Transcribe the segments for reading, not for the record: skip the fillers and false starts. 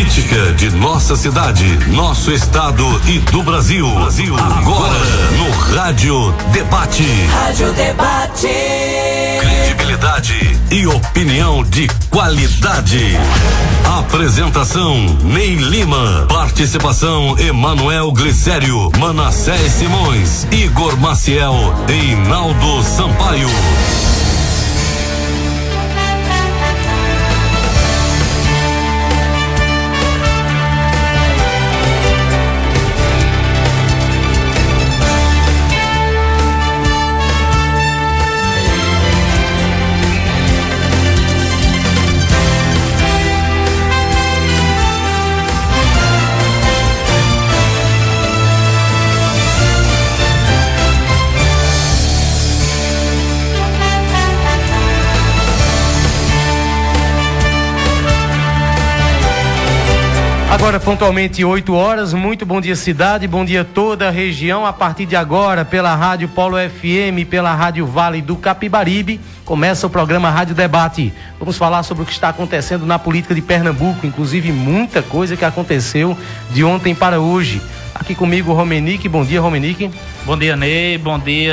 política de nossa cidade, nosso estado e do Brasil. Agora no Rádio Debate. Rádio Debate. Credibilidade e opinião de qualidade. Apresentação Ney Lima. Participação Emanuel Glicério, Manassés Simões, Igor Maciel e Inaldo Sampaio. Agora pontualmente 8 horas, muito bom dia cidade, bom dia toda a região. A partir de agora, pela Rádio Polo FM, pela Rádio Vale do Capibaribe, começa o programa Rádio Debate. Vamos falar sobre o que está acontecendo na política de Pernambuco, inclusive muita coisa que aconteceu de ontem para hoje. Aqui comigo o Romenique, bom dia Romenique. Bom dia Ney, bom dia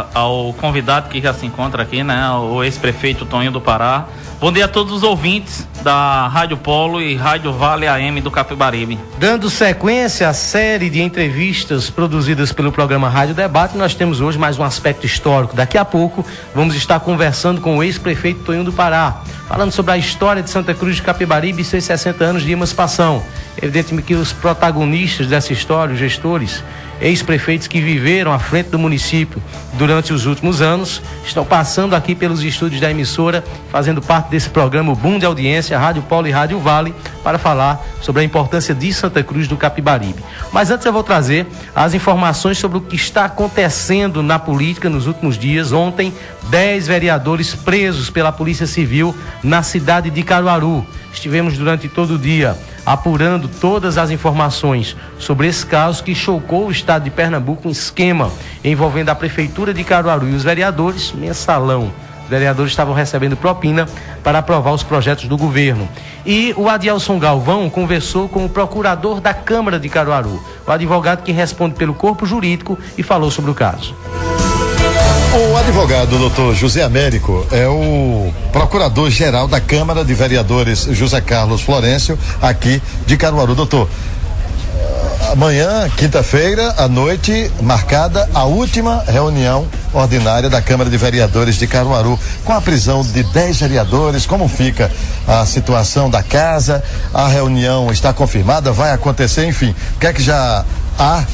ao convidado que já se encontra aqui, né, o ex-prefeito Toninho do Pará. Bom dia a todos os ouvintes da Rádio Polo e Rádio Vale AM do Capibaribe. Dando sequência à série de entrevistas produzidas pelo programa Rádio Debate, nós temos hoje mais um aspecto histórico. Daqui a pouco vamos estar conversando com o ex-prefeito Toninho do Pará, falando sobre a história de Santa Cruz de Capibaribe e seus 60 anos de emancipação. Evidentemente que os protagonistas dessa história, os gestores, ex-prefeitos que viveram à frente do município durante os últimos anos, estão passando aqui pelos estúdios da emissora, fazendo parte desse programa, o Boom de Audiência, Rádio Polo e Rádio Vale, para falar sobre a importância de Santa Cruz do Capibaribe. Mas antes eu vou trazer as informações sobre o que está acontecendo na política nos últimos dias. Ontem, 10 vereadores presos pela Polícia Civil na cidade de Caruaru. Estivemos durante todo o dia apurando todas as informações sobre esse caso que chocou o estado de Pernambuco, um esquema envolvendo a Prefeitura de Caruaru e os vereadores, mensalão. Os vereadores estavam recebendo propina para aprovar os projetos do governo. E o Adielson Galvão conversou com o procurador da Câmara de Caruaru, o advogado que responde pelo corpo jurídico, e falou sobre o caso. O advogado doutor José Américo é o procurador-geral da Câmara de Vereadores José Carlos Florencio, aqui de Caruaru. Doutor, amanhã, quinta-feira, à noite, marcada a última reunião ordinária da Câmara de Vereadores de Caruaru, com a prisão de 10 vereadores. Como fica a situação da casa? A reunião está confirmada, vai acontecer, enfim, o que é que já há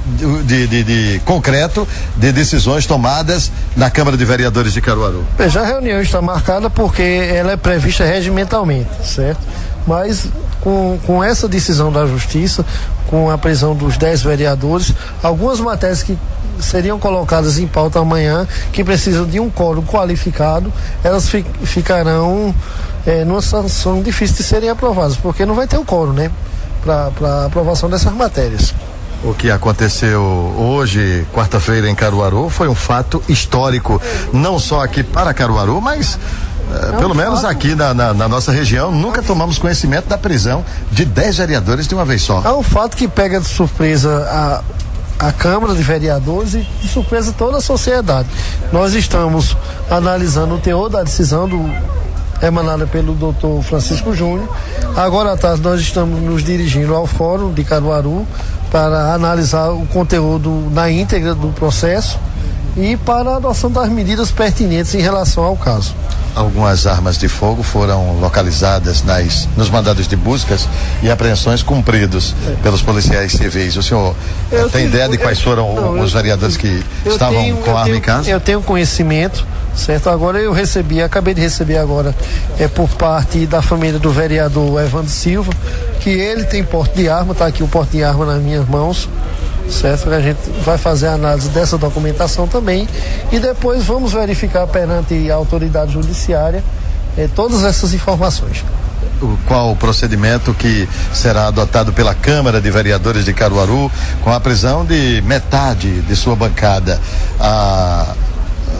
de concreto, de decisões tomadas na Câmara de Vereadores de Caruaru? Veja, a reunião está marcada porque ela é prevista regimentalmente, certo? Mas com essa decisão da Justiça, com a prisão dos 10 vereadores, algumas matérias que seriam colocadas em pauta amanhã, que precisam de um quórum qualificado, elas ficarão numa situação difícil de serem aprovadas, porque não vai ter o quórum, né, para aprovação dessas matérias. O que aconteceu hoje, quarta-feira, em Caruaru, foi um fato histórico, não só aqui para Caruaru, mas pelo menos aqui na nossa região, nunca tomamos conhecimento da prisão de 10 vereadores de uma vez só. É um fato que pega de surpresa a Câmara de Vereadores e de surpresa toda a sociedade. Nós estamos analisando o teor da decisão emanada pelo doutor Francisco Júnior. Agora à tarde nós estamos nos dirigindo ao Fórum de Caruaru para analisar o conteúdo na íntegra do processo e para a adoção das medidas pertinentes em relação ao caso. Algumas armas de fogo foram localizadas nos mandados de buscas e apreensões cumpridos pelos policiais civis. O senhor tem ideia de quais foram os vereadores que estavam com arma em casa? Eu tenho conhecimento, certo? Agora acabei de receber agora, por parte da família do vereador Evandro Silva, que ele tem porte de arma, está aqui o porte de arma nas minhas mãos, certo? A gente vai fazer a análise dessa documentação também e depois vamos verificar perante a autoridade judiciária todas essas informações. Qual o procedimento que será adotado pela Câmara de Vereadores de Caruaru com a prisão de metade de sua bancada?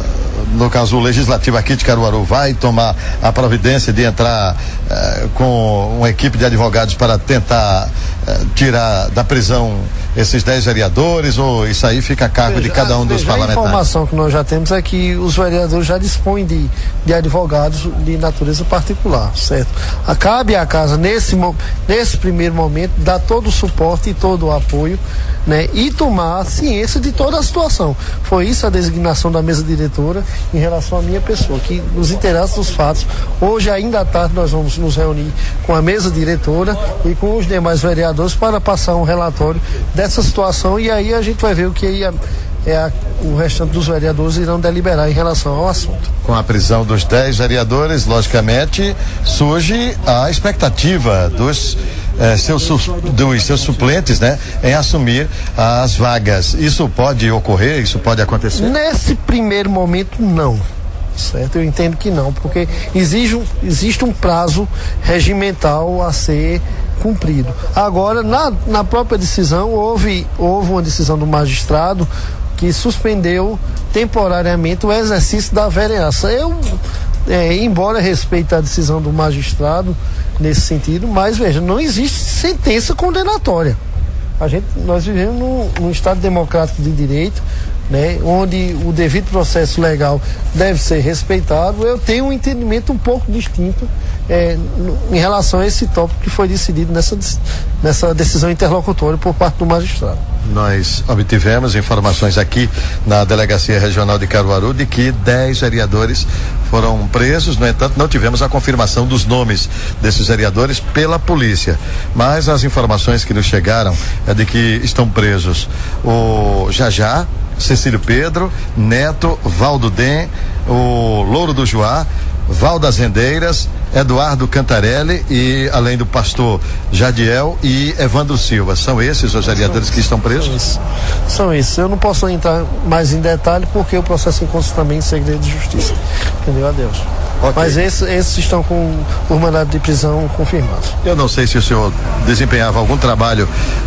no caso o legislativo aqui de Caruaru vai tomar a providência de entrar com uma equipe de advogados para tentar tirar da prisão esses 10 vereadores, ou isso aí fica a cargo de cada um dos parlamentares? A informação que nós já temos é que os vereadores já dispõem de advogados de natureza particular, certo? Cabe à casa, nesse primeiro momento, dar todo o suporte e todo o apoio, né? E tomar ciência de toda a situação. Foi isso a designação da mesa diretora em relação à minha pessoa, que nos interessa dos fatos. Hoje, ainda à tarde, nós vamos nos reunir com a mesa diretora e com os demais vereadores para passar um relatório dessa situação, e aí a gente vai ver o que o restante dos vereadores irão deliberar em relação ao assunto. Com a prisão dos 10 vereadores, logicamente, surge a expectativa dos seus suplentes, né, em assumir as vagas. Isso pode ocorrer? Isso pode acontecer? Nesse primeiro momento, não. Certo? Eu entendo que não, porque existe um prazo regimental a ser cumprido. Agora, na própria decisão, houve uma decisão do magistrado que suspendeu temporariamente o exercício da vereança. Embora respeite a decisão do magistrado nesse sentido, mas veja, não existe sentença condenatória. Nós vivemos num Estado democrático de direito, né, onde o devido processo legal deve ser respeitado. Eu tenho um entendimento um pouco distinto em relação a esse tópico que foi decidido nessa decisão interlocutória por parte do magistrado. Nós obtivemos informações aqui na Delegacia Regional de Caruaru de que 10 vereadores foram presos. No entanto, não tivemos a confirmação dos nomes desses vereadores pela polícia, mas as informações que nos chegaram é de que estão presos o Jajá, Cecílio Pedro, Neto, Valdo Den, o Louro do Juá, Val das Rendeiras, Eduardo Cantarelli e além do pastor Jadiel e Evandro Silva. São esses os vereadores que estão presos? São esses. Eu não posso entrar mais em detalhe porque o processo encontra também em segredo de justiça. Entendeu? Adeus. Okay. Mas esses estão com o mandado de prisão confirmado. Eu não sei se o senhor desempenhava algum trabalho,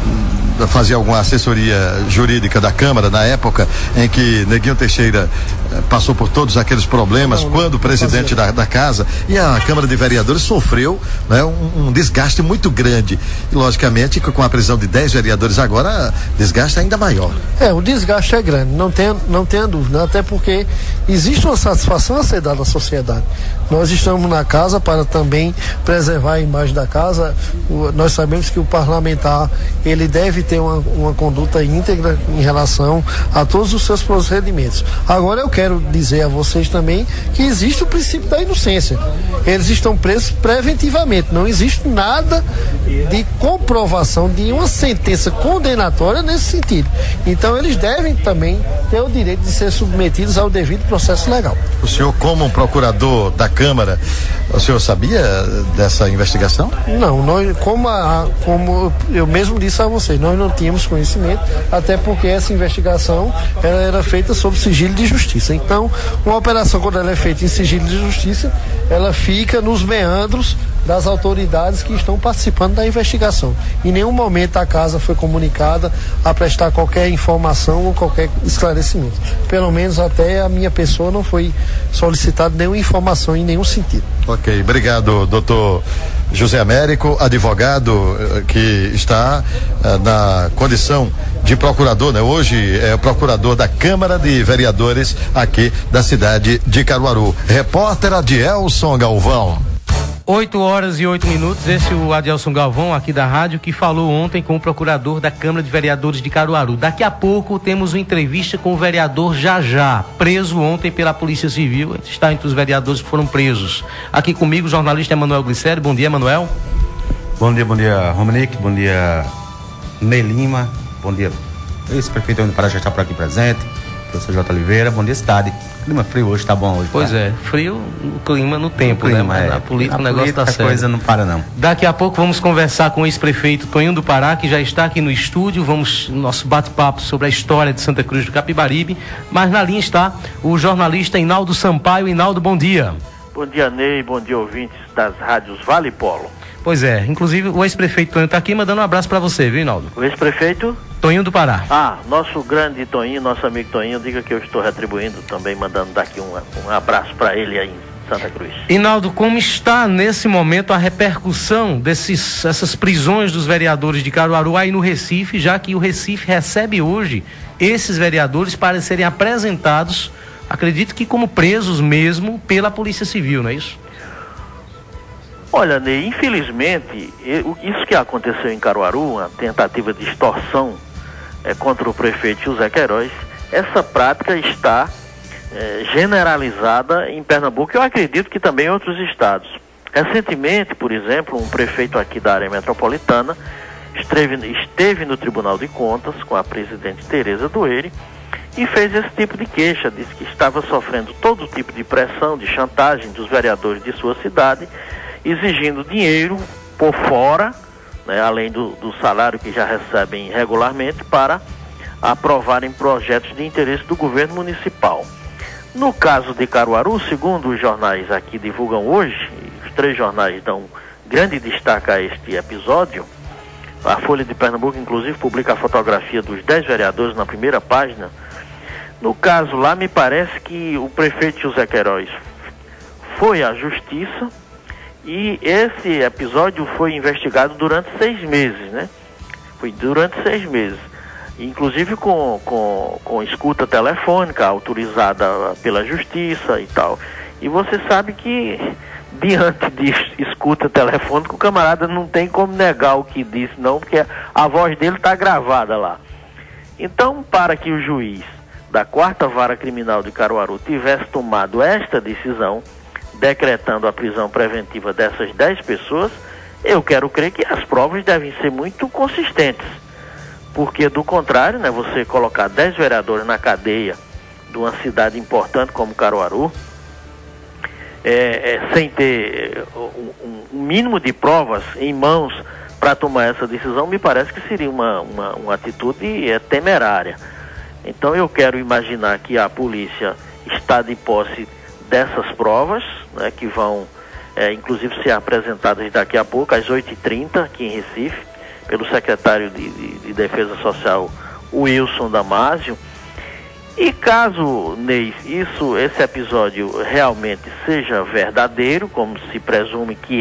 fazia alguma assessoria jurídica da Câmara na época em que Neguinho Teixeira passou por todos aqueles problemas, quando presidente da casa, e a Câmara de Vereadores sofreu, né, um desgaste muito grande. E logicamente com a prisão de 10 vereadores agora, desgaste ainda maior. O desgaste é grande, não tenha dúvida, até porque existe uma satisfação a ser dada à sociedade. Nós estamos na casa para também preservar a imagem da casa. Nós sabemos que o parlamentar, ele deve ter uma conduta íntegra em relação a todos os seus procedimentos. Agora eu quero dizer a vocês também que existe o princípio da inocência. Eles estão presos preventivamente, não existe nada de comprovação de uma sentença condenatória nesse sentido. Então eles devem também ter o direito de ser submetidos ao devido processo legal. O senhor, como procurador da Câmara, o senhor sabia dessa investigação? Não, como eu mesmo disse a vocês, nós não tínhamos conhecimento, até porque essa investigação ela era feita sob sigilo de justiça. Então, uma operação, quando ela é feita em sigilo de justiça, ela fica nos meandros das autoridades que estão participando da investigação. Em nenhum momento a casa foi comunicada a prestar qualquer informação ou qualquer esclarecimento. Pelo menos até a minha pessoa não foi solicitada nenhuma informação em nenhum sentido. Ok, obrigado, doutor José Américo, advogado que está na condição de procurador, né? Hoje é o procurador da Câmara de Vereadores aqui da cidade de Caruaru. Repórter Adielson Galvão. 8h08. Esse é o Adielson Galvão aqui da rádio, que falou ontem com o procurador da Câmara de Vereadores de Caruaru. Daqui a pouco temos uma entrevista com o vereador Jajá, preso ontem pela Polícia Civil. Está entre os vereadores que foram presos. Aqui comigo o jornalista Emanuel Glicério. Bom dia, Emanuel. Bom dia, Romanique. Bom dia, Ney Lima. Bom dia, ex-prefeito do Pará já está por aqui presente. Professor J. Oliveira. Bom dia, cidade. Clima frio hoje, tá bom hoje. Pois tá? frio no clima, no tempo, né? Mas na política o negócio tá sério. A coisa não para, não. Daqui a pouco vamos conversar com o ex-prefeito Tonho do Pará, que já está aqui no estúdio. Vamos nosso bate-papo sobre a história de Santa Cruz do Capibaribe. Mas na linha está o jornalista Inaldo Sampaio. Inaldo, bom dia. Bom dia, Ney. Bom dia, ouvintes das rádios Vale Polo. Pois é, inclusive o ex-prefeito Tonho está aqui mandando um abraço para você, viu, Inaldo? O ex-prefeito? Toinho do Pará. Nosso grande Toinho, nosso amigo Toinho, diga que eu estou retribuindo também, mandando daqui um abraço para ele aí em Santa Cruz. Inaldo, como está nesse momento a repercussão dessas prisões dos vereadores de Caruaru aí no Recife, já que o Recife recebe hoje esses vereadores para serem apresentados, acredito que como presos mesmo, pela Polícia Civil, não é isso? Olha, Ney, infelizmente, isso que aconteceu em Caruaru, uma tentativa de extorsão contra o prefeito José Queiroz, essa prática está generalizada em Pernambuco, eu acredito que também em outros estados. Recentemente, por exemplo, um prefeito aqui da área metropolitana esteve no Tribunal de Contas com a presidente Tereza Dueire e fez esse tipo de queixa, disse que estava sofrendo todo tipo de pressão, de chantagem dos vereadores de sua cidade, exigindo dinheiro por fora, né, além do salário que já recebem regularmente, para aprovarem projetos de interesse do governo municipal. No caso de Caruaru, segundo os jornais aqui divulgam hoje, os 3 jornais dão grande destaque a este episódio, a Folha de Pernambuco, inclusive, publica a fotografia dos 10 vereadores na primeira página. No caso lá, me parece que o prefeito José Queiroz foi à justiça e esse episódio foi investigado durante 6 meses, né? Foi durante 6 meses. Inclusive com escuta telefônica autorizada pela justiça e tal. E você sabe que diante de escuta telefônica o camarada não tem como negar o que disse não, porque a voz dele está gravada lá. Então, para que o juiz da 4ª Vara Criminal de Caruaru tivesse tomado esta decisão, decretando a prisão preventiva dessas 10 pessoas, eu quero crer que as provas devem ser muito consistentes. Porque, do contrário, né, você colocar 10 vereadores na cadeia de uma cidade importante como Caruaru, sem ter um mínimo de provas em mãos para tomar essa decisão, me parece que seria uma atitude temerária. Então, eu quero imaginar que a polícia está de posse dessas provas, né, que vão, inclusive, ser apresentadas daqui a pouco, às 8h30, aqui em Recife, pelo secretário de Defesa Social, Wilson Damasio. E caso, Ney, esse episódio realmente seja verdadeiro, como se presume que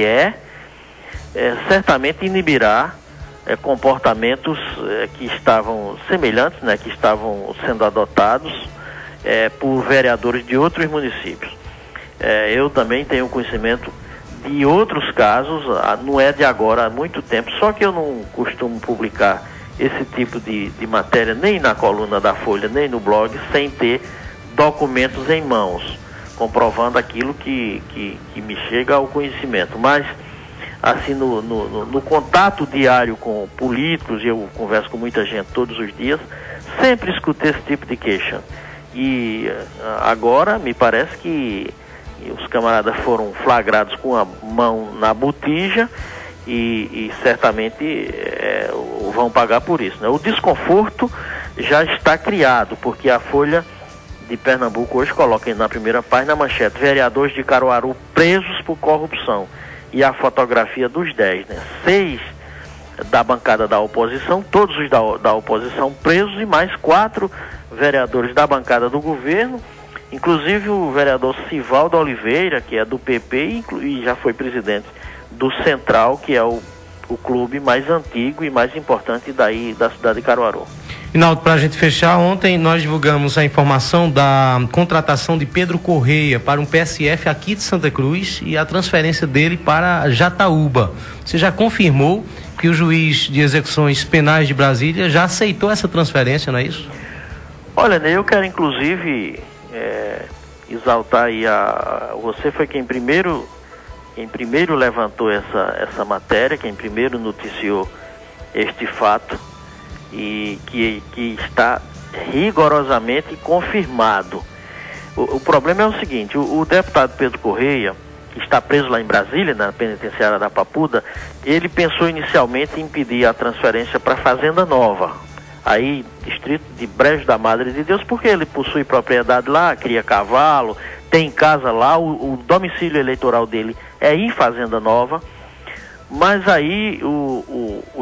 certamente inibirá comportamentos que estavam semelhantes, né, que estavam sendo adotados por vereadores de outros municípios. Eu também tenho conhecimento de outros casos, não é de agora, há muito tempo, só que eu não costumo publicar esse tipo de matéria nem na coluna da Folha, nem no blog, sem ter documentos em mãos, comprovando aquilo que me chega ao conhecimento. Mas, assim, no contato diário com políticos, e eu converso com muita gente todos os dias, sempre escutei esse tipo de queixa. E agora me parece que os camaradas foram flagrados com a mão na botija e certamente vão pagar por isso, né? O desconforto já está criado, porque a Folha de Pernambuco hoje coloca na primeira página a manchete: vereadores de Caruaru presos por corrupção, e a fotografia dos 10, né? 6 da bancada da oposição, todos os da oposição presos, e mais 4 vereadores da bancada do governo, inclusive o vereador Sivaldo Oliveira, que é do PP e já foi presidente do Central, que é o clube mais antigo e mais importante daí da cidade de Caruaru. Inaldo, para a gente fechar, ontem nós divulgamos a informação da contratação de Pedro Correia para um PSF aqui de Santa Cruz e a transferência dele para Jataúba. Você já confirmou que o juiz de execuções penais de Brasília já aceitou essa transferência, não é isso? Olha, Ney, eu quero inclusive exaltar aí você foi quem primeiro levantou essa matéria, quem primeiro noticiou este fato, e que está rigorosamente confirmado. O problema é o seguinte: o deputado Pedro Correia, que está preso lá em Brasília, na penitenciária da Papuda, ele pensou inicialmente em pedir a transferência para Fazenda Nova, aí distrito de Brejo da Madre de Deus, porque ele possui propriedade lá, cria cavalo, tem casa lá, o domicílio eleitoral dele é em Fazenda Nova. Mas aí o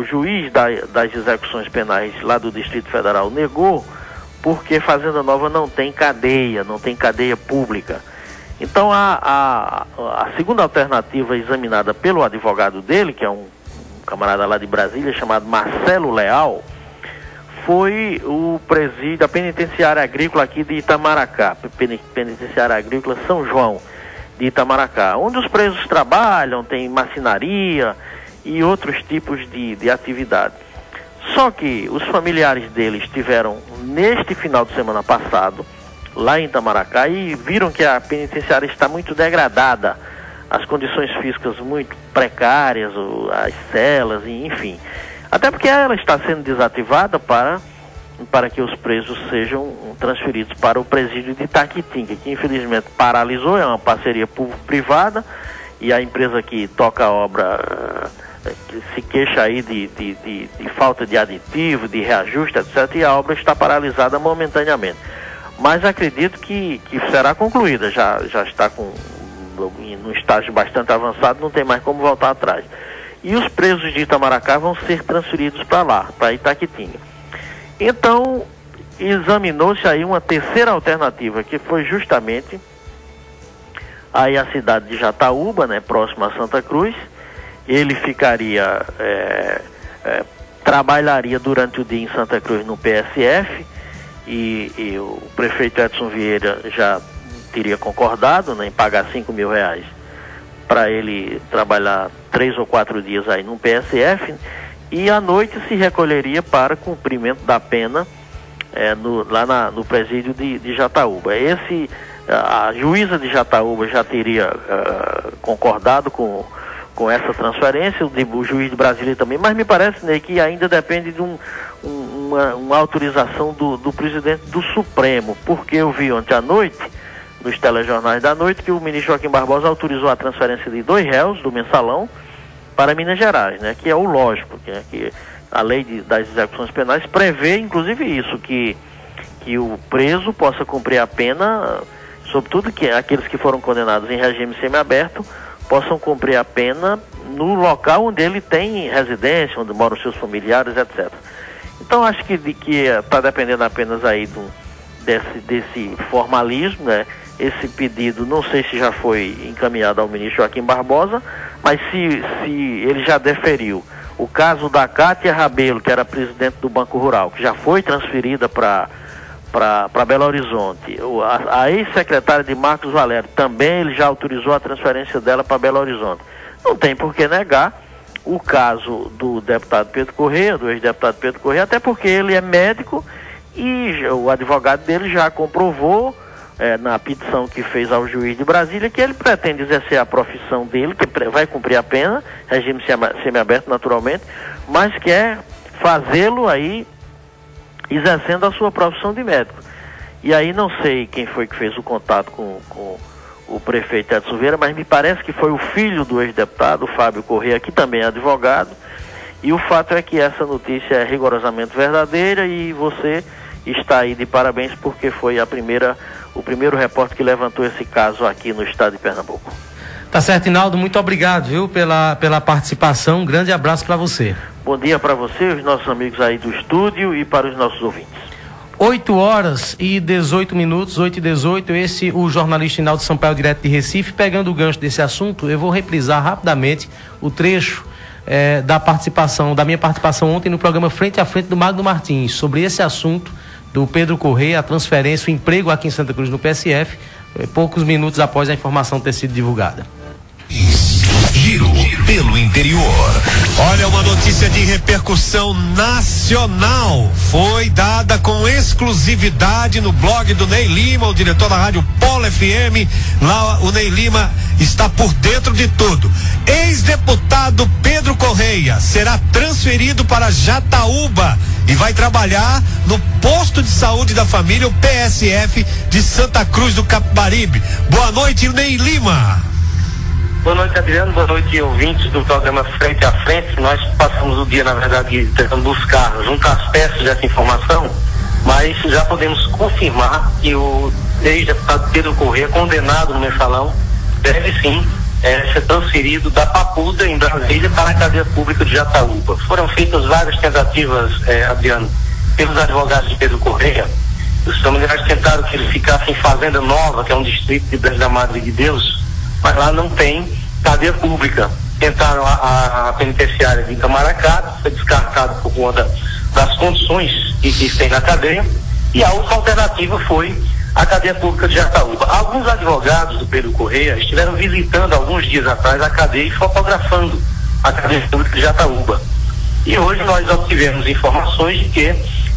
o juiz das execuções penais lá do Distrito Federal negou, porque Fazenda Nova não tem cadeia pública. Então a segunda alternativa examinada pelo advogado dele, que é um camarada lá de Brasília chamado Marcelo Leal, foi o presídio, a penitenciária agrícola aqui de Itamaracá, penitenciária agrícola São João de Itamaracá, onde os presos trabalham, tem marcenaria e outros tipos de atividade. Só que os familiares dele estiveram neste final de semana passado lá em Itamaracá e viram que a penitenciária está muito degradada, as condições físicas muito precárias, as celas, enfim. Até porque ela está sendo desativada para que os presos sejam transferidos para o presídio de Itaquitinga, que infelizmente paralisou, é uma parceria público-privada, e a empresa que toca a obra se queixa aí de falta de aditivo, de reajuste, etc., e a obra está paralisada momentaneamente. Mas acredito que será concluída, já está num estágio bastante avançado, não tem mais como voltar atrás. E os presos de Itamaracá vão ser transferidos para lá, para Itaquitinga. Então, examinou-se aí uma terceira alternativa, que foi justamente aí a cidade de Jataúba, né, próximo a Santa Cruz. Ele ficaria, trabalharia durante o dia em Santa Cruz no PSF, e o prefeito Edson Vieira já teria concordado, né, em pagar R$5.000 para ele trabalhar 3 ou 4 dias aí no PSF, e à noite se recolheria para cumprimento da pena lá no presídio de Jataúba. A juíza de Jataúba já teria concordado com essa transferência, o juiz de Brasília também, mas me parece, né, que ainda depende de uma autorização do presidente do Supremo, porque eu vi ontem à noite nos telejornais da noite que o ministro Joaquim Barbosa autorizou a transferência de 2 réus do mensalão para Minas Gerais, né, que é o lógico, que a lei das execuções penais prevê inclusive isso, que o preso possa cumprir a pena, sobretudo que aqueles que foram condenados em regime semiaberto possam cumprir a pena no local onde ele tem residência, onde moram seus familiares, etc. Então acho que está dependendo apenas aí desse formalismo, né? Esse pedido, não sei se já foi encaminhado ao ministro Joaquim Barbosa, mas se ele já deferiu o caso da Cátia Rabelo, que era presidente do Banco Rural, que já foi transferida para Belo Horizonte, a ex-secretária de Marcos Valério, também ele já autorizou a transferência dela para Belo Horizonte. Não tem por que negar o caso do deputado Pedro Correia, do ex-deputado Pedro Correia, até porque ele é médico e o advogado dele já comprovou na petição que fez ao juiz de Brasília que ele pretende exercer a profissão dele, que vai cumprir a pena, regime semiaberto naturalmente, mas quer fazê-lo aí exercendo a sua profissão de médico. E aí não sei quem foi que fez o contato com o prefeito Edson Vieira, mas me parece que foi o filho do ex-deputado, Fábio Correia, que também é advogado, e o fato é que essa notícia é rigorosamente verdadeira e você está aí de parabéns porque foi o primeiro repórter que levantou esse caso aqui no estado de Pernambuco. Tá certo, Inaldo, muito obrigado, viu, pela participação, um grande abraço para você. Bom dia para você, os nossos amigos aí do estúdio e para os nossos ouvintes. 8h18, 8h18, esse o jornalista Inaldo Sampaio, direto de Recife. Pegando o gancho desse assunto, eu vou reprisar rapidamente o trecho da minha participação ontem no programa Frente a Frente do Magno Martins, sobre esse assunto do Pedro Correia, a transferência, o emprego aqui em Santa Cruz no PSF, poucos minutos após a informação ter sido divulgada. Giro pelo interior. Olha, uma notícia de repercussão nacional foi dada com exclusividade no blog do Ney Lima, o diretor da Rádio Polo FM. Lá o Ney Lima está por dentro de tudo. Ex-deputado Pedro Correia será transferido para Jataúba e vai trabalhar no posto de saúde da família, o PSF de Santa Cruz do Capibaribe. Boa noite, Ney Lima. Boa noite, Adriano. Boa noite, ouvintes do programa Frente a Frente. Nós passamos o dia, na verdade, tentando buscar, juntar as peças dessa informação, mas já podemos confirmar que o ex-deputado Pedro Correia, condenado no mensalão, deve sim ser transferido da Papuda, em Brasília, para a cadeia pública de Jataúba. Foram feitas várias tentativas, Adriano, pelos advogados de Pedro Correia. Os familiares tentaram que ele ficasse em Fazenda Nova, que é um distrito de Brás da Madre de Deus, mas lá não tem cadeia pública. Tentaram a penitenciária de Itamaracá, foi descartado por conta das condições que tem na cadeia, e a outra alternativa foi a cadeia pública de Jataúba. Alguns advogados do Pedro Correia estiveram visitando alguns dias atrás a cadeia e fotografando a cadeia pública de Jataúba. E hoje nós obtivemos informações de que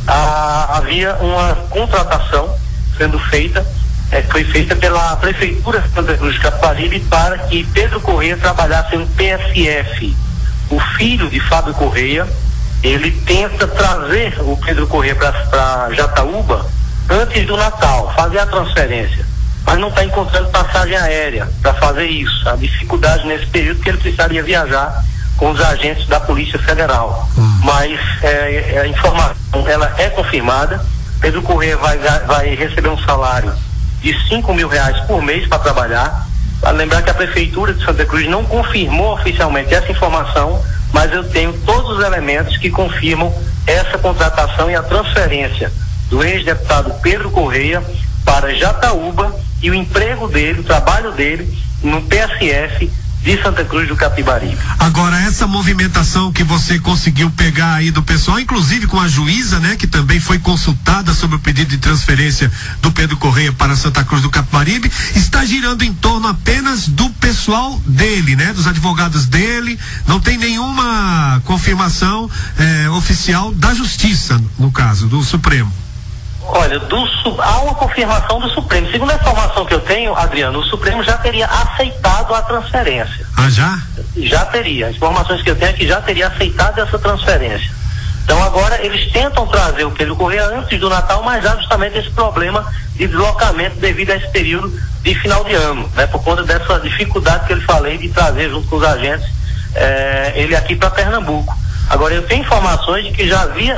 havia uma contratação sendo feita, foi feita pela Prefeitura de Santa Cruz de Capibaribe para que Pedro Correia trabalhasse no PSF. O filho de Fábio Correia, ele tenta trazer o Pedro Correia para Jataúba antes do Natal, fazer a transferência, mas não está encontrando passagem aérea para fazer isso. A dificuldade nesse período que ele precisaria viajar com os agentes da Polícia Federal. Mas a informação ela é confirmada. Pedro Correia vai receber um salário de R$5.000 por mês para trabalhar. Vale lembrar que a Prefeitura de Santa Cruz não confirmou oficialmente essa informação, mas eu tenho todos os elementos que confirmam essa contratação e a transferência do ex-deputado Pedro Correia para Jataúba e o emprego dele, o trabalho dele no PSF de Santa Cruz do Capibaribe. Agora, essa movimentação que você conseguiu pegar aí do pessoal, inclusive com a juíza, né, que também foi consultada sobre o pedido de transferência do Pedro Correia para Santa Cruz do Capibaribe, está girando em torno apenas do pessoal dele, né, dos advogados dele. Não tem nenhuma confirmação oficial da Justiça, no caso, do Supremo. Olha, há uma confirmação do Supremo. Segundo a informação que eu tenho, Adriano, o Supremo já teria aceitado a transferência. Ah, já? Já teria. As informações que eu tenho é que já teria aceitado essa transferência. Então agora eles tentam trazer o Pedro Correia antes do Natal, mas há justamente esse problema de deslocamento devido a esse período de final de ano, né? Por conta dessa dificuldade que eu falei de trazer junto com os agentes ele aqui para Pernambuco. Agora, eu tenho informações de que já havia,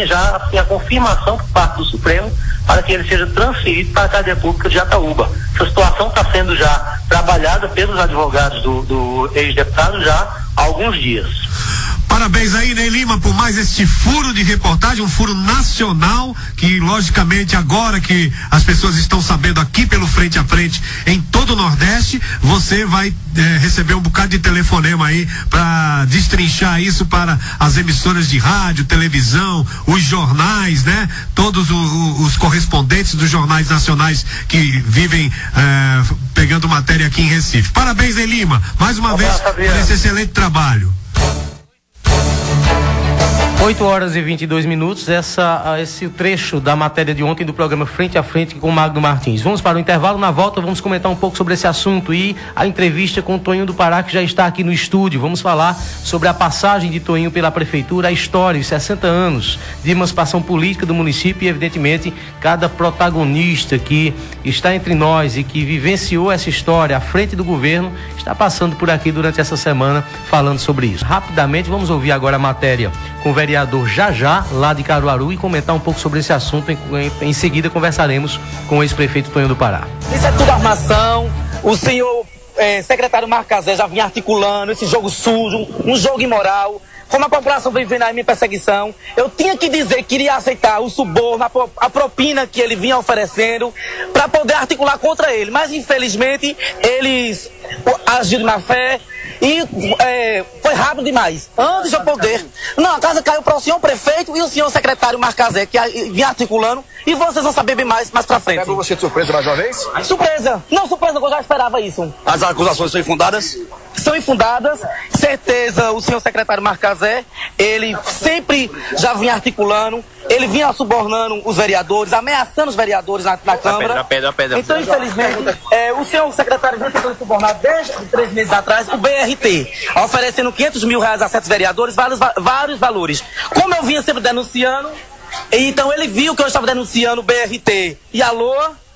a confirmação por parte do Supremo para que ele seja transferido para a cadeia pública de Jataúba. Essa situação está sendo já trabalhada pelos advogados do ex-deputado já há alguns dias. Parabéns aí, Ney Lima, por mais este furo de reportagem, um furo nacional, que logicamente agora que as pessoas estão sabendo aqui pelo Frente a Frente em todo o Nordeste, você vai receber um bocado de telefonema aí para destrinchar isso para as emissoras de rádio, televisão, os jornais, né? Todos os correspondentes dos jornais nacionais que vivem pegando matéria aqui em Recife. Parabéns, Ney Lima, mais uma vez por esse excelente trabalho. 8h22, esse trecho da matéria de ontem do programa Frente a Frente com o Magno Martins. Vamos para o intervalo, na volta vamos comentar um pouco sobre esse assunto e a entrevista com o Toninho do Pará, que já está aqui no estúdio. Vamos falar sobre a passagem de Toninho pela Prefeitura, a história, os 60 anos de emancipação política do município e, evidentemente, cada protagonista que está entre nós e que vivenciou essa história à frente do governo, está passando por aqui durante essa semana falando sobre isso. Rapidamente, vamos ouvir agora a matéria com o vereador Jajá, lá de Caruaru, e comentar um pouco sobre esse assunto. Em seguida conversaremos com o ex-prefeito Toninho do Pará. Isso é tudo armação. O senhor secretário Marcazé já vinha articulando esse jogo sujo, um jogo imoral. Como a população vem vendo a minha perseguição, eu tinha que dizer que iria aceitar o suborno, a propina que ele vinha oferecendo para poder articular contra ele. Mas infelizmente eles agiram de má fé e foi rápido demais. Antes de eu poder... Não, a casa caiu para o senhor prefeito e o senhor secretário Marcazé, que vinha articulando, e vocês vão saber bem mais pra frente. Pegou você de surpresa mais uma vez? Surpresa! Não, surpresa, eu já esperava isso. As acusações são infundadas? São infundadas, certeza. O senhor secretário Marcazé, ele sempre já vinha articulando, ele vinha subornando os vereadores, ameaçando os vereadores na Câmara. Pedra. Então, infelizmente, o senhor secretário já tentou subornar desde 3 meses atrás o BRT, oferecendo R$500 mil a certos vereadores, vários valores. Como eu vinha sempre denunciando, então ele viu que eu estava denunciando o BRT e a LOA,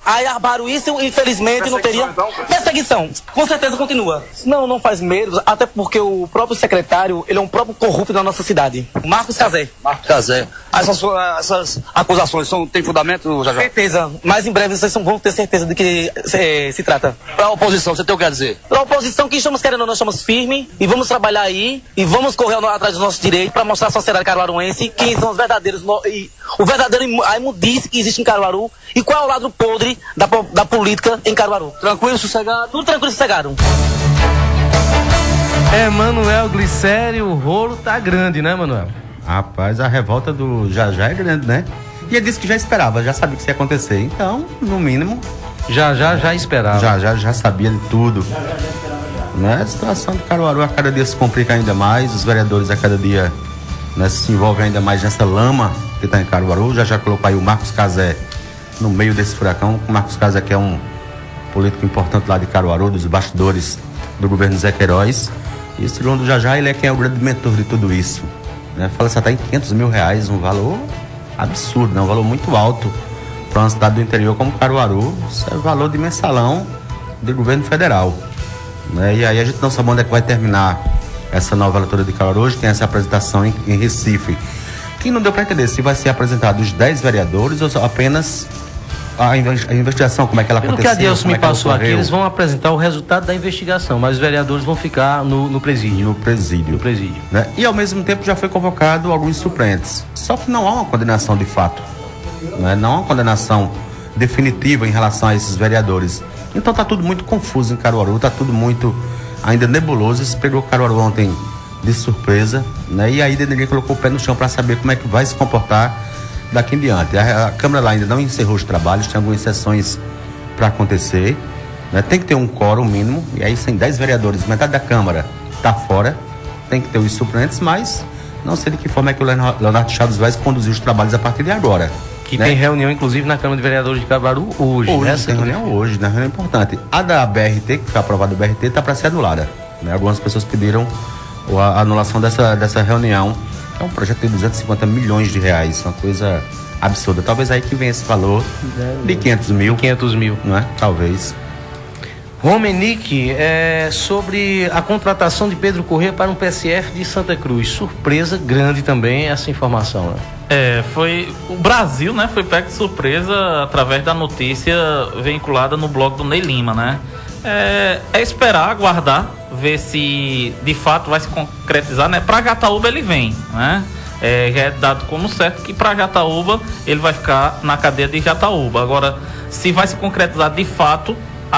Aí armaram isso e infelizmente não teria... Então? Perseguição, com certeza continua. Não faz medo, até porque o próprio secretário, ele é um próprio corrupto da nossa cidade. Marcos Cazé. Marcos Cazé. Essas acusações tem fundamento, Jajá? Certeza, mas em breve vocês vão ter certeza de que se trata. Para a oposição, você tem o que dizer? Para a oposição, que estamos querendo, nós estamos firmes e vamos trabalhar aí e vamos correr atrás dos nossos direitos para mostrar à sociedade caruaruense quem são os verdadeiros, o verdadeiro a imundice que existe em Caruaru e qual é o lado podre da política em Caruaru. Tranquilo, sossegado? Tudo tranquilo e sossegado. Manuel Glicério, o rolo tá grande, né, Manuel? Rapaz, a revolta do Jajá é grande, né? E ele disse que já esperava, já sabia que isso ia acontecer. Então, no mínimo... Já esperava. Já sabia de tudo. Né? A situação de Caruaru a cada dia se complica ainda mais, os vereadores a cada dia, né, se envolvem ainda mais nessa lama que está em Caruaru. Já colocou aí o Marcos Cazé no meio desse furacão. O Marcos Cazé, que é um político importante lá de Caruaru, dos bastidores do governo Zé Queiroz. E segundo o Jajá, ele é quem é o grande mentor de tudo isso. Né? Fala-se até em R$500 mil, um valor absurdo, né? Um valor muito alto para uma cidade do interior como Caruaru. Isso é valor de mensalão do governo federal. Né? E aí a gente não sabe onde é que vai terminar essa nova leitura de Caruaru. Hoje tem essa apresentação em Recife, que não deu para entender se vai ser apresentado os 10 vereadores ou apenas a investigação, como é que ela aconteceu. Pelo que a Deus me passou aqui, eles vão apresentar o resultado da investigação, mas os vereadores vão ficar no presídio. No presídio. Né? E ao mesmo tempo já foi convocado alguns suplentes. Só que não há uma condenação de fato. Né? Não há uma condenação definitiva em relação a esses vereadores. Então tá tudo muito confuso em Caruaru, tá tudo muito ainda nebuloso. Isso pegou Caruaru ontem de surpresa, né? E aí ninguém colocou o pé no chão para saber como é que vai se comportar daqui em diante. A Câmara lá ainda não encerrou os trabalhos, tem algumas sessões para acontecer, né? Tem que ter um quórum mínimo, e aí sem 10 vereadores, metade da Câmara está fora, tem que ter os suplentes, mas não sei de que forma é que o Leonardo Chaves vai conduzir os trabalhos a partir de agora. Que né? Tem reunião, inclusive, na Câmara de Vereadores de Caruaru hoje. Tem reunião hoje, né? Reunião importante. A da BRT, que foi aprovada do BRT, está para ser anulada. Né? Algumas pessoas pediram a anulação dessa reunião. É um projeto de R$250 milhões, uma coisa absurda. Talvez aí que venha esse valor de 500 mil. 500 mil. Não é? Talvez. Romenick, sobre a contratação de Pedro Corrêa para um PSF de Santa Cruz. Surpresa grande também essa informação, né? Foi o Brasil, né? Foi pego de surpresa através da notícia vinculada no blog do Ney Lima, né? É esperar, aguardar, ver se de fato vai se concretizar, né? Para Jataúba ele vem, né? É dado como certo que para Jataúba ele vai ficar na cadeia de Jataúba. Agora, se vai se concretizar de fato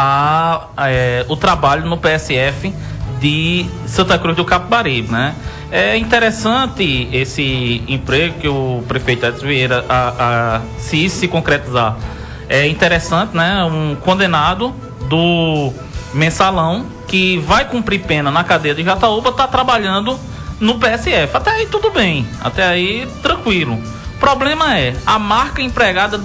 o trabalho no PSF de Santa Cruz do Capibaribe, né? É interessante esse emprego que o prefeito Edson Vieira, se isso se concretizar, é interessante, né? Um condenado do mensalão que vai cumprir pena na cadeia de Jataúba está trabalhando no PSF. Até aí tudo bem, até aí tranquilo. O problema é a marca empregada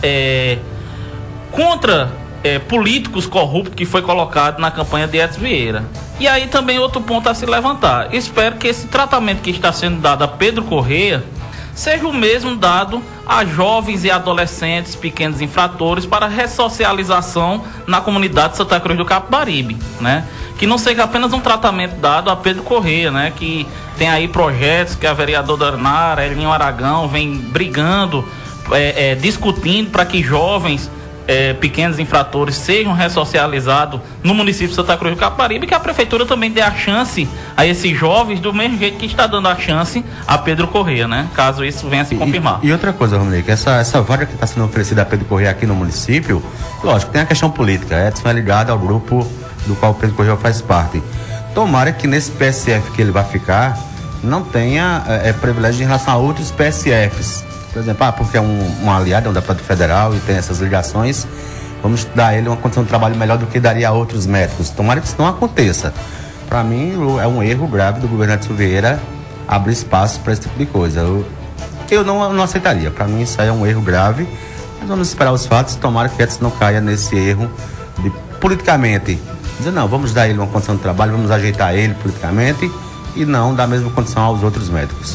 contra políticos corruptos que foi colocado na campanha de Edson Vieira. E aí também outro ponto a se levantar. Espero que esse tratamento que está sendo dado a Pedro Corrêa seja o mesmo dado a jovens e adolescentes, pequenos infratores, para ressocialização na comunidade de Santa Cruz do Capibaribe, né? Que não seja apenas um tratamento dado a Pedro Corrêa, né? Que tem aí projetos que a vereadora Nara, Elinho Aragão, vem brigando, discutindo para que jovens pequenos infratores sejam ressocializados no município de Santa Cruz do Capibaribe, que a prefeitura também dê a chance a esses jovens do mesmo jeito que está dando a chance a Pedro Corrêa, né? Caso isso venha a se confirmar. E outra coisa, Romanique, essa vaga que está sendo oferecida a Pedro Corrêa aqui no município, lógico, tem a questão política. Edson é ligado ao grupo do qual o Pedro Corrêa faz parte. Tomara que nesse PSF que ele vai ficar não tenha privilégio em relação a outros PSFs. Por exemplo, porque é um aliado, é um deputado federal e tem essas ligações, vamos dar a ele uma condição de trabalho melhor do que daria a outros médicos. Tomara que isso não aconteça. Para mim, é um erro grave do governo Edson Vieira abrir espaço para esse tipo de coisa. Eu não aceitaria. Para mim, isso aí é um erro grave. Mas vamos esperar os fatos. Tomara que Edson não caia nesse erro de, politicamente, dizer, não, vamos dar a ele uma condição de trabalho, vamos ajeitar ele politicamente e não dar a mesma condição aos outros médicos.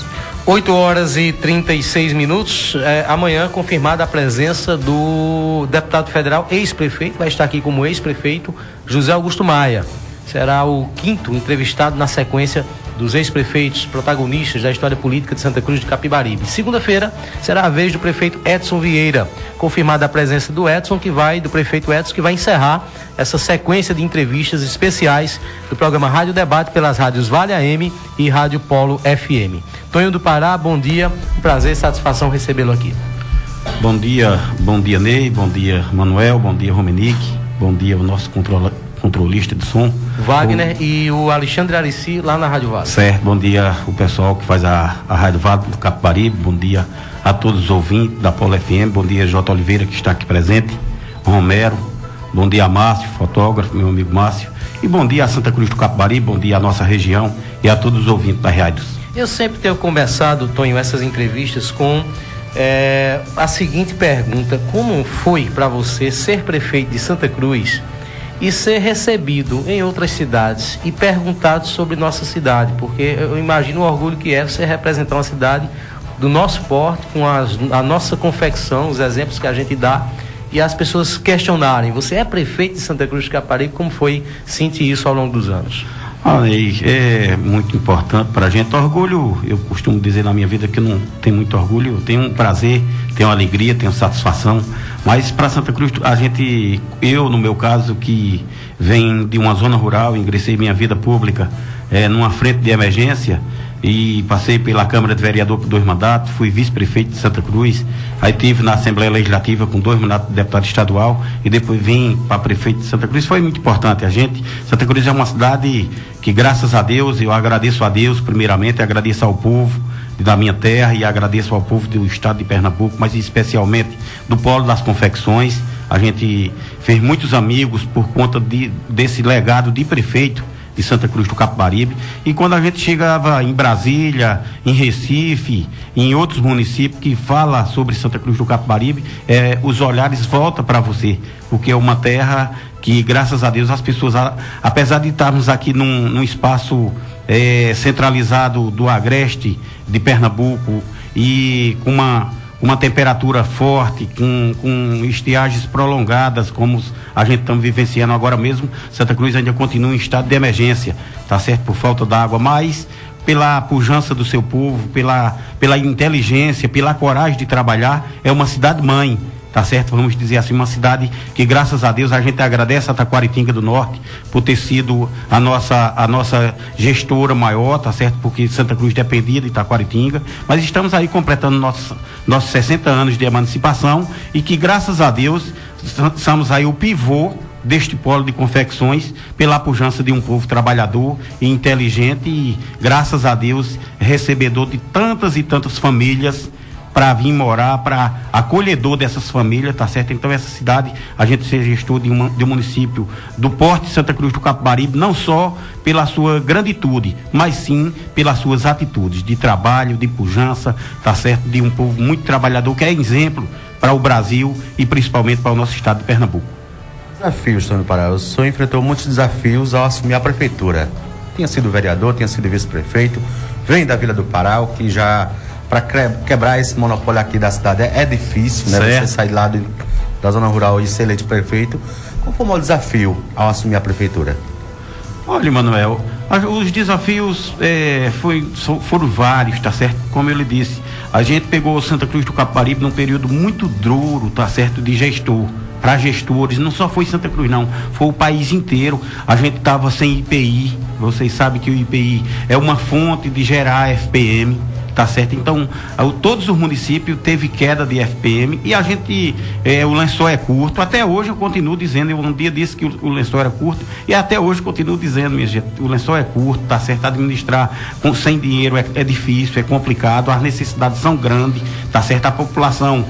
8h36. Amanhã confirmada a presença do deputado federal, ex-prefeito, vai estar aqui como ex-prefeito, José Augusto Maia. Será o 5º entrevistado na sequência dos ex-prefeitos protagonistas da história política de Santa Cruz de Capibaribe. Segunda-feira será a vez do prefeito Edson Vieira. Confirmada a presença do prefeito Edson, que vai encerrar essa sequência de entrevistas especiais do programa Rádio Debate pelas rádios Vale AM e Rádio Polo FM. Tonho do Pará, bom dia, um prazer e satisfação recebê-lo aqui. Bom dia Ney, bom dia Manuel, bom dia Romenique, bom dia o nosso controlista de som Wagner e o Alexandre Arici lá na Rádio Vale. Certo, bom dia o pessoal que faz a Rádio Vale do Capibaribe, bom dia a todos os ouvintes da Polo FM, bom dia J. Oliveira que está aqui presente, Romero, bom dia Márcio, fotógrafo, meu amigo Márcio, e bom dia a Santa Cruz do Capibaribe, bom dia à nossa região e a todos os ouvintes da rádios. Eu sempre tenho começado, Tonho, essas entrevistas com a seguinte pergunta: como foi para você ser prefeito de Santa Cruz e ser recebido em outras cidades e perguntado sobre nossa cidade? Porque eu imagino o orgulho que é você representar uma cidade do nosso porte, com a nossa confecção, os exemplos que a gente dá, e as pessoas questionarem: você é prefeito de Santa Cruz de Capibaribe? Como foi sentir isso ao longo dos anos? É muito importante para a gente. Orgulho, eu costumo dizer na minha vida que não tem muito orgulho, eu tenho um prazer, tenho alegria, tenho satisfação, mas para Santa Cruz, eu no meu caso, que venho de uma zona rural, ingressei minha vida pública numa frente de emergência e passei pela Câmara de Vereador por 2 mandatos, fui vice-prefeito de Santa Cruz, aí tive na Assembleia Legislativa com 2 mandatos de deputado estadual e depois vim para prefeito de Santa Cruz. Foi muito importante. Santa Cruz é uma cidade que, graças a Deus, eu agradeço a Deus primeiramente, agradeço ao povo da minha terra e agradeço ao povo do estado de Pernambuco, mas especialmente do Polo das Confecções. A gente fez muitos amigos por conta desse legado de prefeito de Santa Cruz do Capibaribe, e quando a gente chegava em Brasília, em Recife, em outros municípios que fala sobre Santa Cruz do Capibaribe, os olhares voltam para você, porque é uma terra que, graças a Deus, as pessoas, apesar de estarmos aqui num espaço centralizado do agreste de Pernambuco e com uma temperatura forte, com estiagens prolongadas, como a gente está vivenciando agora mesmo, Santa Cruz ainda continua em estado de emergência, tá certo? Por falta d'água, mas pela pujança do seu povo, pela inteligência, pela coragem de trabalhar, é uma cidade-mãe, tá certo? Vamos dizer assim, uma cidade que, graças a Deus, a gente agradece a Taquaritinga do Norte por ter sido a nossa gestora maior, tá certo? Porque Santa Cruz dependia de Taquaritinga, mas estamos aí completando nossos 60 anos de emancipação e que, graças a Deus, somos aí o pivô deste polo de confecções pela pujança de um povo trabalhador e inteligente e, graças a Deus, recebedor de tantas e tantas famílias para vir morar, para acolhedor dessas famílias, tá certo? Então essa cidade, a gente ser gestor de um município do porte de Santa Cruz do Capibaribe, não só pela sua granditude, mas sim pelas suas atitudes de trabalho, de pujança, tá certo? De um povo muito trabalhador, que é exemplo para o Brasil e principalmente para o nosso estado de Pernambuco. Desafios, Tonho do Pará. O senhor enfrentou muitos desafios ao assumir a prefeitura. Tinha sido vereador, tinha sido vice-prefeito, vem da Vila do Pará, o que já, para quebrar esse monopólio aqui da cidade é difícil, né? Certo. Você sair lá da zona rural e ser eleito prefeito. Qual foi o maior desafio ao assumir a prefeitura? Olha, Manuel, os desafios foram vários, tá certo? Como eu lhe disse, a gente pegou Santa Cruz do Capibaribe num período muito duro, tá certo, de gestor, para gestores, não só foi Santa Cruz não, foi o país inteiro. A gente estava sem IPI, vocês sabem que o IPI é uma fonte de gerar FPM, tá certo? Então, todos os municípios teve queda de FPM e a gente, o lençol é curto. Até hoje eu continuo dizendo, eu um dia disse que o lençol era curto e até hoje continuo dizendo, minha gente, o lençol é curto, tá certo? Administrar sem dinheiro é difícil, é complicado, as necessidades são grandes, tá certo? A população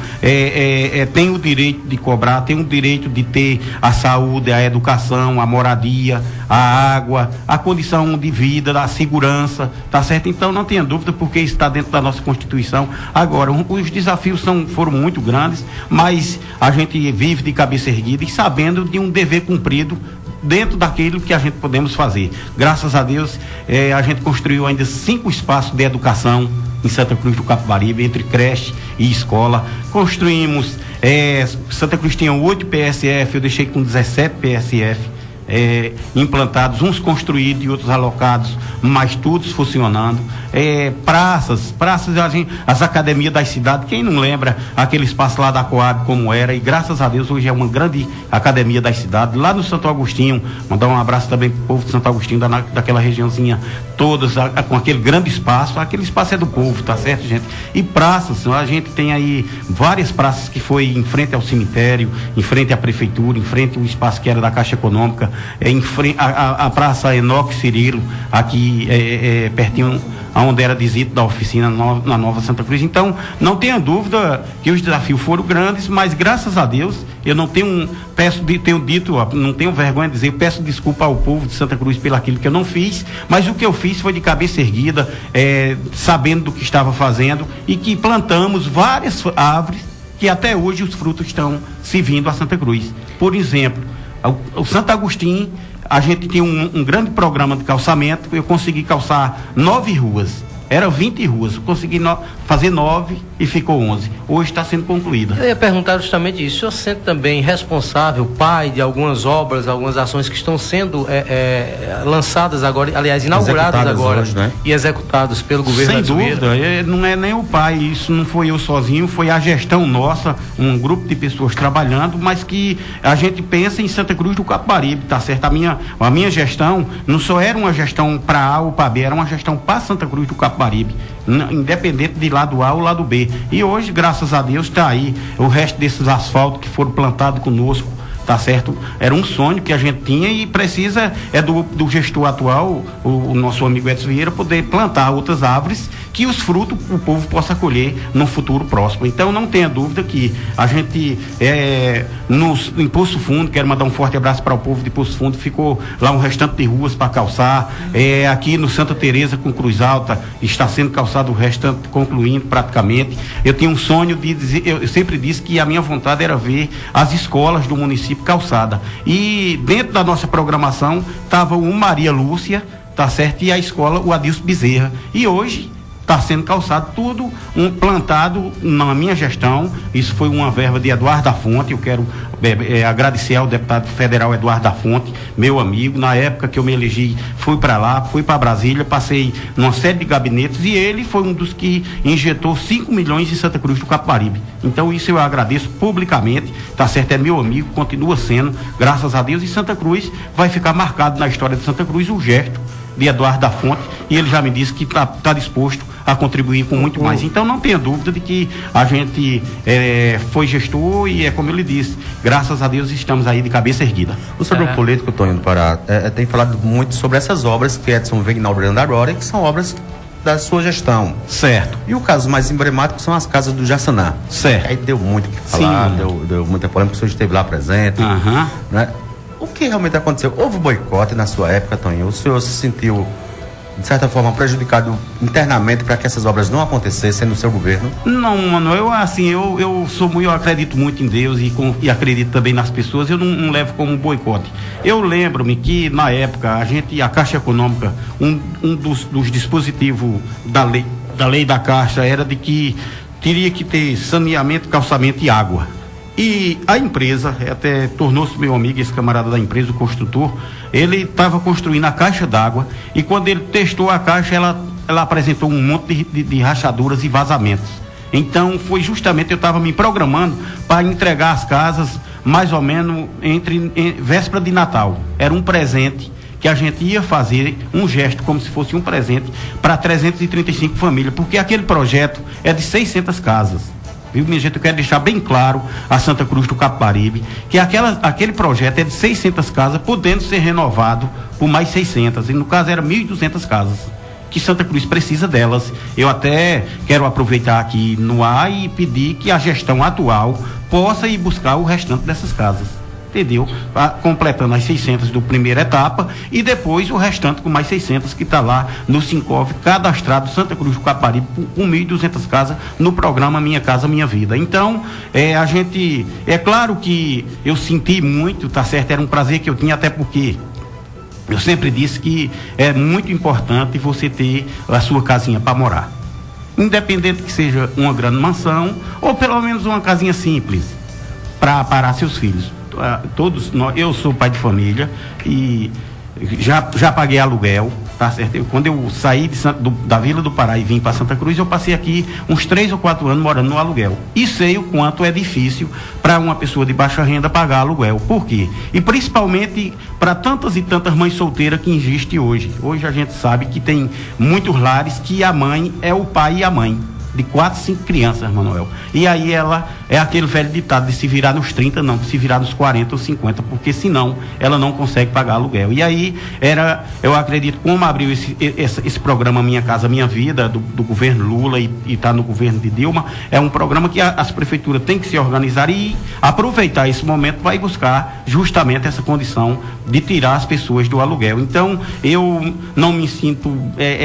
tem o direito de cobrar, tem o direito de ter a saúde, a educação, a moradia, a água, a condição de vida, a segurança, tá certo? Então não tenha dúvida, porque está dentro da nossa Constituição. Agora, os desafios foram muito grandes, mas a gente vive de cabeça erguida e sabendo de um dever cumprido dentro daquilo que a gente podemos fazer. Graças a Deus, a gente construiu ainda 5 espaços de educação, em Santa Cruz do Capibaribe, entre creche e escola. Construímos, Santa Cruz tinha 8 PSF, eu deixei com 17 PSF implantados, uns construídos e outros alocados, mas todos funcionando. Praças, as academias das cidades, quem não lembra aquele espaço lá da Coab como era, e graças a Deus hoje é uma grande academia das cidades. Lá no Santo Agostinho, mandar um abraço também pro povo de Santo Agostinho, daquela regiãozinha, todas com aquele grande espaço. Aquele espaço é do povo, tá certo, gente? E praças, a gente tem aí várias praças que foi em frente ao cemitério, em frente à prefeitura, em frente ao espaço que era da Caixa Econômica, em frente a Praça Enoque Cirilo, aqui pertinho onde era visita da oficina na Nova Santa Cruz. Então, não tenha dúvida que os desafios foram grandes, mas graças a Deus, eu não tenho, não tenho vergonha de dizer, eu peço desculpa ao povo de Santa Cruz pelo aquilo que eu não fiz, mas o que eu fiz foi de cabeça erguida, sabendo do que estava fazendo, e que plantamos várias árvores que até hoje os frutos estão se vindo a Santa Cruz. Por exemplo, o Santo Agostinho, a gente tinha um grande programa de calçamento. Eu consegui calçar 9 ruas. Era 20 ruas, consegui fazer 9 e ficou 11. Hoje está sendo concluída. Eu ia perguntar justamente isso. O senhor se sente também responsável, pai de algumas obras, algumas ações que estão sendo lançadas agora, aliás, inauguradas agora hoje, né? E executadas pelo governo. Sem dúvida, não é nem o pai, isso não foi eu sozinho, foi a gestão nossa, um grupo de pessoas trabalhando, mas que a gente pensa em Santa Cruz do Capibaribe, tá certo? A minha gestão não só era uma gestão para A ou para B, era uma gestão para Santa Cruz do Capibaribe, independente de lado A ou lado B. E hoje, graças a Deus, está aí o resto desses asfaltos que foram plantados conosco, tá certo? Era um sonho que a gente tinha e precisa do gestor atual, o nosso amigo Edson Vieira, poder plantar outras árvores que os frutos o povo possa colher no futuro próximo. Então não tenha dúvida que a gente em Poço Fundo, quero mandar um forte abraço para o povo de Poço Fundo, ficou lá um restante de ruas para calçar, aqui no Santa Teresa com Cruz Alta está sendo calçado o restante, concluindo praticamente. Eu tinha um sonho de dizer, eu sempre disse que a minha vontade era ver as escolas do município calçada, e dentro da nossa programação estava o Maria Lúcia, tá certo, e a escola o Adilson Bezerra, e hoje está sendo calçado tudo plantado na minha gestão. Isso foi uma verba de Eduardo da Fonte. Eu quero agradecer ao deputado federal Eduardo da Fonte, meu amigo. Na época que eu me elegi, fui para lá, fui para Brasília, passei numa série de gabinetes e ele foi um dos que injetou 5 milhões em Santa Cruz do Capibaribe. Então isso eu agradeço publicamente, tá certo? É meu amigo, continua sendo, graças a Deus, e Santa Cruz vai ficar marcado na história de Santa Cruz o gesto de Eduardo da Fonte, e ele já me disse que está disposto a contribuir com muito mais. Então não tenha dúvida de que a gente foi gestor e como ele disse, graças a Deus estamos aí de cabeça erguida. O senhor político, Tonho do Pará, tem falado muito sobre essas obras que Edson vem inaugurando agora, que são obras da sua gestão. Certo. E o caso mais emblemático são as casas do Jaçanã. Certo. Aí deu muito o que falar, deu muita polêmica, o senhor esteve lá presente. Né? O que realmente aconteceu? Houve boicote na sua época, Tonho? O senhor se sentiu, de certa forma, prejudicado internamente para que essas obras não acontecessem no seu governo? Não, mano, eu acredito muito em Deus e acredito também nas pessoas, eu não levo como boicote. Eu lembro-me que, na época, a Caixa Econômica, um dos dispositivos da lei da Caixa era de que teria que ter saneamento, calçamento e água. E a empresa, até tornou-se meu amigo, esse camarada da empresa, o construtor, ele estava construindo a caixa d'água e quando ele testou a caixa, ela apresentou um monte de rachaduras e vazamentos. Então, foi justamente, eu estava me programando para entregar as casas mais ou menos em véspera de Natal. Era um presente que a gente ia fazer, um gesto como se fosse um presente para 335 famílias, porque aquele projeto é de 600 casas. Viu, minha gente? Eu quero deixar bem claro a Santa Cruz do Capibaribe que aquele projeto é de 600 casas, podendo ser renovado por mais 600, e no caso era 1.200 casas, que Santa Cruz precisa delas. Eu até quero aproveitar aqui no ar e pedir que a gestão atual possa ir buscar o restante dessas casas, entendeu? Completando as 600 do primeira etapa e depois o restante com mais 600 que está lá no Sincov, cadastrado Santa Cruz do Capibaribe com 1.200 casas no programa Minha Casa Minha Vida. Então, a gente, é claro que eu senti muito, tá certo? Era um prazer que eu tinha, até porque eu sempre disse que é muito importante você ter a sua casinha para morar. independente que seja uma grande mansão ou pelo menos uma casinha simples para parar seus filhos. Todos nós, eu sou pai de família e já paguei aluguel, tá certo? Quando eu saí da Vila do Pará e vim para Santa Cruz, eu passei aqui uns 3 ou 4 anos morando no aluguel. E sei o quanto é difícil para uma pessoa de baixa renda pagar aluguel. Por quê? E principalmente para tantas e tantas mães solteiras que existem hoje. Hoje a gente sabe que tem muitos lares que a mãe é o pai e a mãe. De 4, 5 crianças, Manuel. E aí ela é aquele velho ditado de se virar nos 30, não, de se virar nos 40 ou 50, porque senão ela não consegue pagar aluguel. E aí eu acredito, como abriu esse programa Minha Casa Minha Vida, do governo Lula e está no governo de Dilma, é um programa que as prefeituras têm que se organizar e aproveitar esse momento para ir buscar justamente essa condição de tirar as pessoas do aluguel. Então, eu não me sinto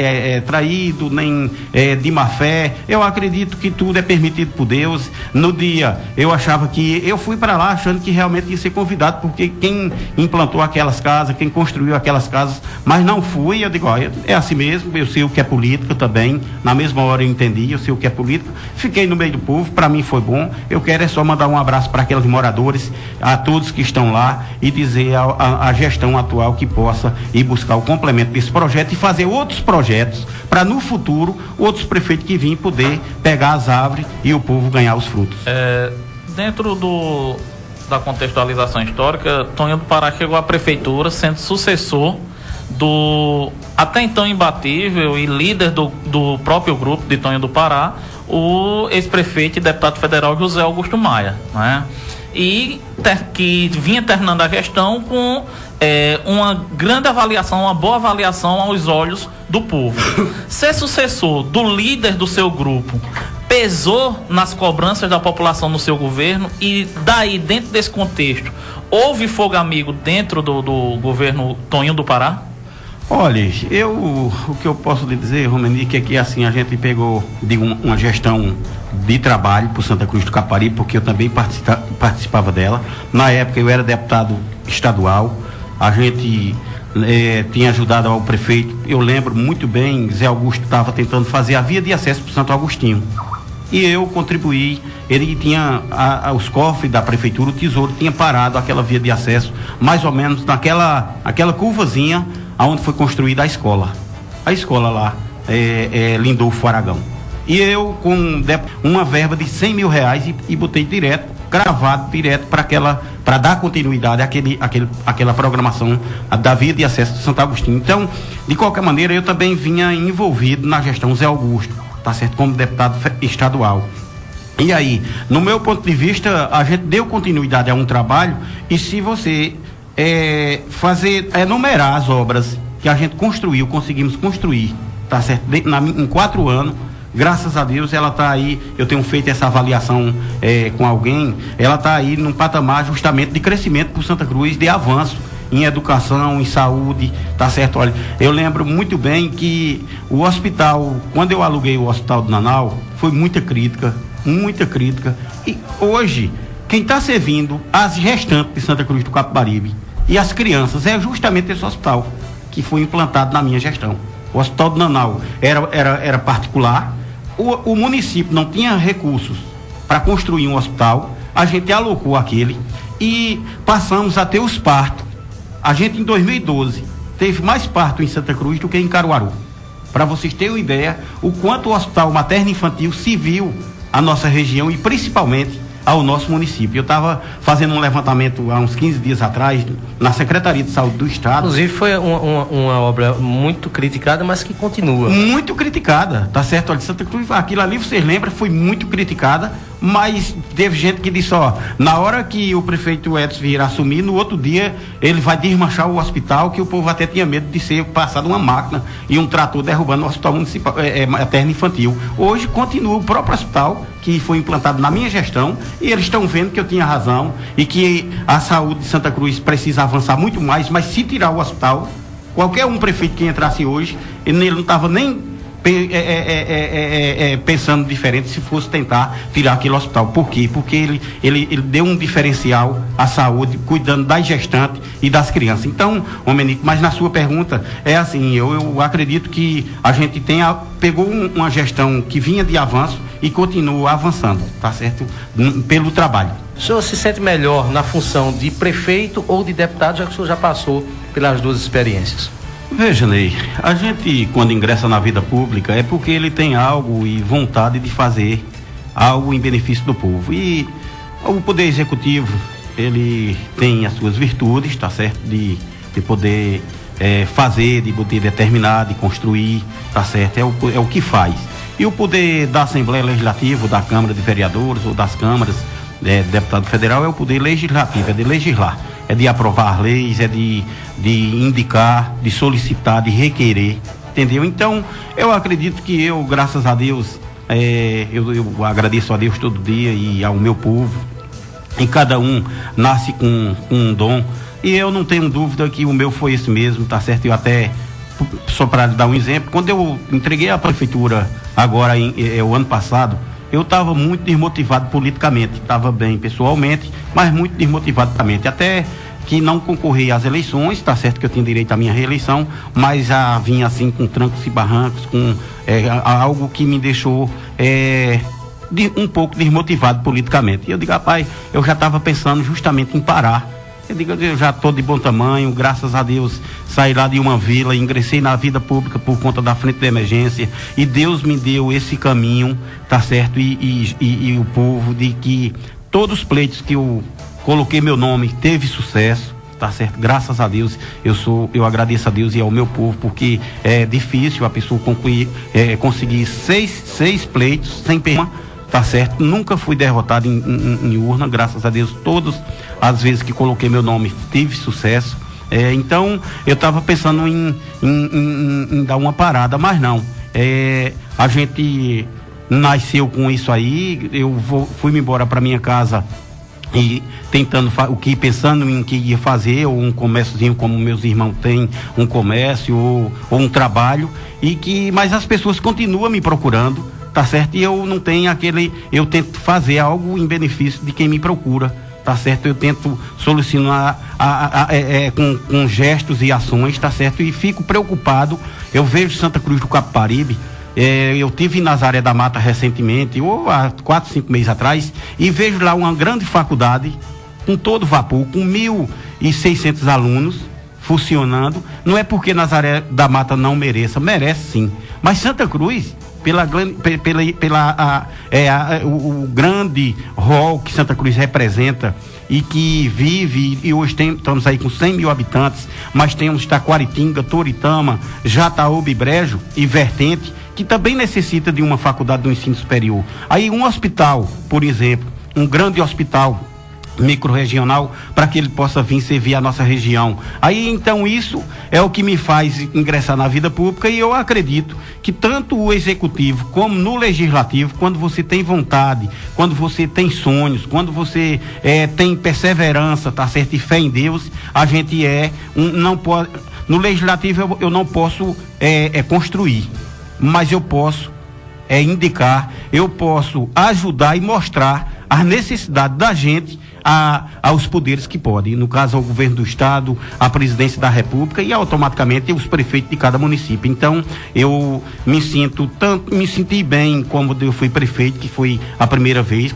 traído, nem de má fé. Eu acredito que tudo é permitido por Deus. No dia, eu achava que... Eu fui para lá achando que realmente ia ser convidado, porque quem implantou aquelas casas, quem construiu aquelas casas, mas não fui. Eu digo, olha, é assim mesmo, eu sei o que é política também. Na mesma hora eu entendi, eu sei o que é política. Fiquei no meio do povo, para mim foi bom. Eu quero só mandar um abraço para aqueles moradores, a todos que estão lá, e dizer à gestão atual que possa ir buscar o complemento desse projeto e fazer outros projetos, para no futuro, outros prefeitos que virem poder pegar as árvores e o povo ganhar os frutos. Dentro da contextualização histórica, Tonho do Pará chegou à prefeitura sendo sucessor do até então imbatível e líder do próprio grupo de Tonho do Pará, o ex-prefeito e deputado federal José Augusto Maia, né? E que vinha terminando a gestão com uma grande avaliação, uma boa avaliação aos olhos do povo. Ser sucessor do líder do seu grupo pesou nas cobranças da população no seu governo, e daí, dentro desse contexto, houve fogo amigo dentro do governo Tonho do Pará? Olha, o que eu posso lhe dizer, Romanique, é que assim, a gente pegou de uma gestão de trabalho por Santa Cruz do Caparibe, porque eu também participava dela. Na época eu era deputado estadual, a gente tinha ajudado ao prefeito. Eu lembro muito bem, Zé Augusto estava tentando fazer a via de acesso para Santo Agostinho, e eu contribuí. Ele tinha os cofres da prefeitura, o tesouro tinha parado aquela via de acesso, mais ou menos naquela curvazinha onde foi construída a escola lá, Lindolfo Aragão. E eu, com uma verba de R$100 mil e botei gravado direto para dar continuidade àquela programação da via de acesso de Santo Agostinho. Então, de qualquer maneira, eu também vinha envolvido na gestão Zé Augusto, tá certo, como deputado estadual. E aí, no meu ponto de vista, a gente deu continuidade a um trabalho, e se você enumerar as obras que a gente conseguimos construir, tá certo, em 4 anos, graças a Deus ela está aí. Eu tenho feito essa avaliação com alguém, ela está aí num patamar justamente de crescimento por Santa Cruz, de avanço em educação, em saúde, tá certo? Olha, eu lembro muito bem que o hospital, quando eu aluguei o hospital do Nanau, foi muita crítica, e hoje quem está servindo as restantes de Santa Cruz do Capibaribe e as crianças é justamente esse hospital que foi implantado na minha gestão. O hospital do Nanau era particular, o município não tinha recursos para construir um hospital, a gente alocou aquele e passamos a ter os partos. A gente, em 2012, teve mais parto em Santa Cruz do que em Caruaru. Para vocês terem uma ideia, o quanto o hospital materno-infantil serviu à nossa região e principalmente ao nosso município. Eu estava fazendo um levantamento há uns 15 dias atrás na Secretaria de Saúde do Estado. Inclusive foi uma obra muito criticada, mas que continua. Muito criticada, tá certo? Olha, Santa Cruz, aquilo ali, vocês lembram, foi muito criticada, mas teve gente que disse, na hora que o prefeito Edson vir assumir, no outro dia ele vai desmanchar o hospital, que o povo até tinha medo de ser passado uma máquina e um trator derrubando o hospital municipal, materno-infantil. Hoje continua o próprio hospital, que foi implantado na minha gestão, e eles estão vendo que eu tinha razão e que a saúde de Santa Cruz precisa avançar muito mais, mas se tirar o hospital, qualquer um prefeito que entrasse hoje, ele não estava nem pensando diferente se fosse tentar tirar aquele hospital. Por quê? Porque ele deu um diferencial à saúde, cuidando das gestantes e das crianças. Então, Omenico, mas na sua pergunta, é assim, eu acredito que a gente pegou uma gestão que vinha de avanço e continua avançando, tá certo? Pelo trabalho. O senhor se sente melhor na função de prefeito ou de deputado, já que o senhor já passou pelas duas experiências? Veja, Ney, a gente quando ingressa na vida pública é porque ele tem algo e vontade de fazer algo em benefício do povo. E o Poder Executivo, ele tem as suas virtudes, tá certo? De poder fazer, de poder determinar, de construir, tá certo? É o que faz. E o poder da Assembleia Legislativa, da Câmara de Vereadores ou das câmaras, deputado federal, é o poder legislativo, é de legislar. É de aprovar leis, é de indicar, de solicitar, de requerer, entendeu? Então, eu acredito que eu, graças a Deus, eu agradeço a Deus todo dia e ao meu povo, e cada um nasce com um dom, e eu não tenho dúvida que o meu foi esse mesmo, tá certo? Eu até, só para dar um exemplo, quando eu entreguei a prefeitura agora, o ano passado, eu estava muito desmotivado politicamente, estava bem pessoalmente, mas muito desmotivado politicamente, até que não concorri às eleições, tá certo que eu tinha direito à minha reeleição, mas já vinha assim com trancos e barrancos, com algo que me deixou um pouco desmotivado politicamente. E eu digo, rapaz, eu já estava pensando justamente em parar. Eu digo, eu já estou de bom tamanho, graças a Deus, saí lá de uma vila, ingressei na vida pública por conta da frente de emergência, e Deus me deu esse caminho, tá certo? E o povo, de que todos os pleitos que eu coloquei meu nome, teve sucesso, tá certo? Graças a Deus, eu agradeço a Deus e ao meu povo, porque é difícil a pessoa conseguir seis pleitos sem perder, tá certo? Nunca fui derrotado em urna, graças a Deus, todas as vezes que coloquei meu nome tive sucesso. Então eu estava pensando em dar uma parada, mas não. A gente nasceu com isso aí, fui-me embora para minha casa e pensando em que ia fazer, ou um comérciozinho como meus irmãos têm, um comércio ou um trabalho, mas as pessoas continuam me procurando, tá certo? E eu não tenho eu tento fazer algo em benefício de quem me procura, tá certo? Eu tento solucionar com gestos e ações, tá certo? E fico preocupado, eu vejo Santa Cruz do Capibaribe, eu tive em Nazaré da Mata recentemente, ou há 4, 5 meses atrás, e vejo lá uma grande faculdade, com todo vapor, com 1.600 alunos funcionando. Não é porque Nazaré da Mata não merece sim, mas Santa Cruz, o grande rol que Santa Cruz representa e que vive, e hoje estamos aí com 100 mil habitantes, mas temos Taquaritinga, Toritama, Jataúba e Brejo e Vertente, que também necessita de uma faculdade do ensino superior. Aí um hospital, por exemplo, um grande hospital microrregional, para que ele possa vir servir a nossa região. Aí então isso é o que me faz ingressar na vida pública, e eu acredito que tanto o executivo como no legislativo, quando você tem vontade, quando você tem sonhos, quando você tem perseverança, tá certo, e fé em Deus, a gente não pode, no legislativo eu não posso construir, mas eu posso indicar, eu posso ajudar e mostrar as necessidades da gente aos poderes que podem, no caso ao governo do estado, à presidência da república e automaticamente os prefeitos de cada município. Então eu me senti bem como eu fui prefeito, que foi a primeira vez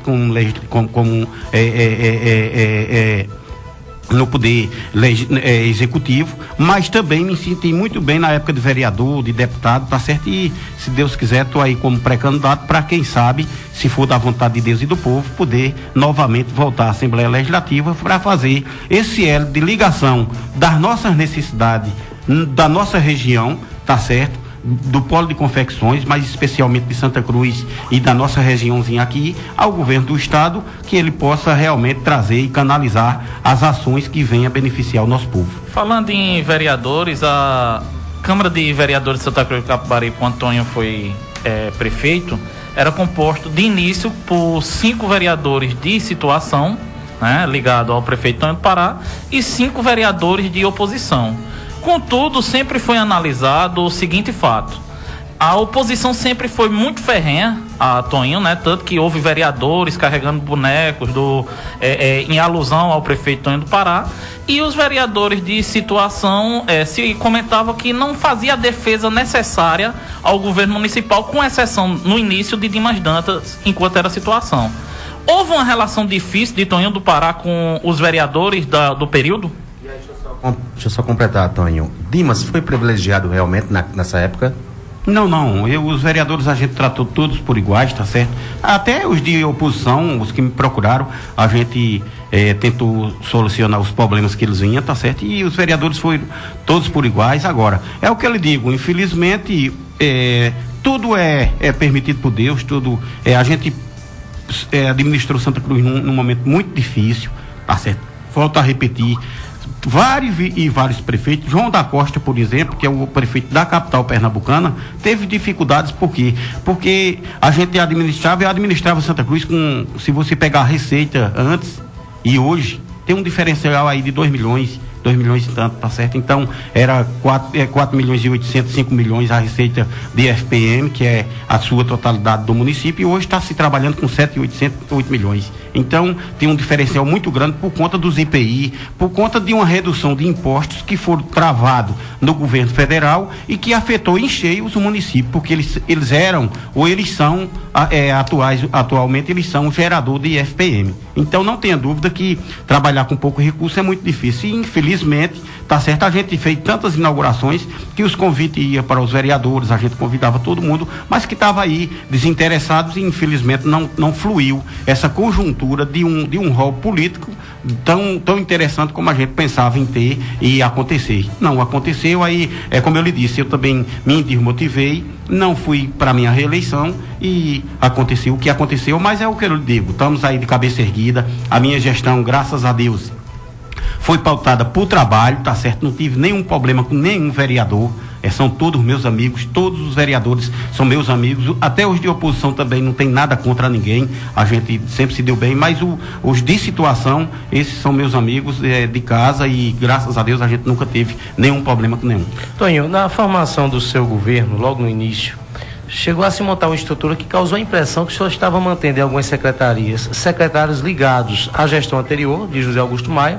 no poder executivo, mas também me senti muito bem na época de vereador, de deputado, tá certo? E se Deus quiser, estou aí como pré-candidato para, quem sabe, se for da vontade de Deus e do povo, poder novamente voltar à Assembleia Legislativa para fazer esse elo de ligação das nossas necessidades, da nossa região, tá certo? Do polo de confecções, mas especialmente de Santa Cruz e da nossa regiãozinha aqui, ao governo do estado, que ele possa realmente trazer e canalizar as ações que venham a beneficiar o nosso povo. Falando em vereadores, a Câmara de Vereadores de Santa Cruz do Capibaribe, quando Antônio foi prefeito, era composto de início por 5 vereadores de situação, né, ligado ao prefeito Tonho do Pará, e 5 vereadores de oposição. Contudo, sempre foi analisado o seguinte fato: a oposição sempre foi muito ferrenha a Toninho, né? Tanto que houve vereadores carregando bonecos em alusão ao prefeito Toninho do Pará, e os vereadores de situação se comentava que não fazia a defesa necessária ao governo municipal, com exceção no início de Dimas Dantas, enquanto era a situação. Houve uma relação difícil de Toninho do Pará com os vereadores do período? Deixa eu só completar, Toninho. Dimas foi privilegiado realmente nessa época? Não. Os vereadores a gente tratou todos por iguais, tá certo? Até os de oposição, os que me procuraram, a gente tentou solucionar os problemas que eles vinham, tá certo? E os vereadores foram todos por iguais. Agora, é o que eu lhe digo, infelizmente, tudo é permitido por Deus, tudo. A gente administrou Santa Cruz num momento muito difícil, tá certo? Volto a repetir. Vários prefeitos, João da Costa, por exemplo, que é o prefeito da capital pernambucana, teve dificuldades. Por quê? Porque a gente administrava Santa Cruz com, se você pegar a receita antes e hoje, tem um diferencial aí de 2 milhões e tanto, tá certo? Então, era 4 milhões e 800, 5 milhões a receita de FPM, que é a sua totalidade do município, e hoje está se trabalhando com 7 e 800, 8 milhões. Então, tem um diferencial muito grande por conta dos IPI, por conta de uma redução de impostos que foram travados no governo federal e que afetou em cheio os municípios, porque eles eram, ou eles são, atualmente eles são gerador de FPM. Então, não tenha dúvida que trabalhar com pouco recurso é muito difícil. E, infelizmente, tá certo, a gente fez tantas inaugurações que os convites iam para os vereadores, a gente convidava todo mundo, mas que estava aí desinteressados, e infelizmente não fluiu essa conjuntura de um rol político tão interessante como a gente pensava em ter e acontecer. Não aconteceu. Aí, como eu lhe disse, eu também me desmotivei, não fui para minha reeleição e aconteceu o que aconteceu, mas é o que eu lhe digo, estamos aí de cabeça erguida. A minha gestão, graças a Deus, foi pautada por trabalho, tá certo? Não tive nenhum problema com nenhum vereador. São todos meus amigos, todos os vereadores são meus amigos, até os de oposição também, não tem nada contra ninguém, a gente sempre se deu bem, mas os de situação, esses são meus amigos de casa, e graças a Deus a gente nunca teve nenhum problema com nenhum. Toninho, na formação do seu governo, logo no início, chegou a se montar uma estrutura que causou a impressão que o senhor estava mantendo em algumas secretarias, secretários ligados à gestão anterior, de José Augusto Maia,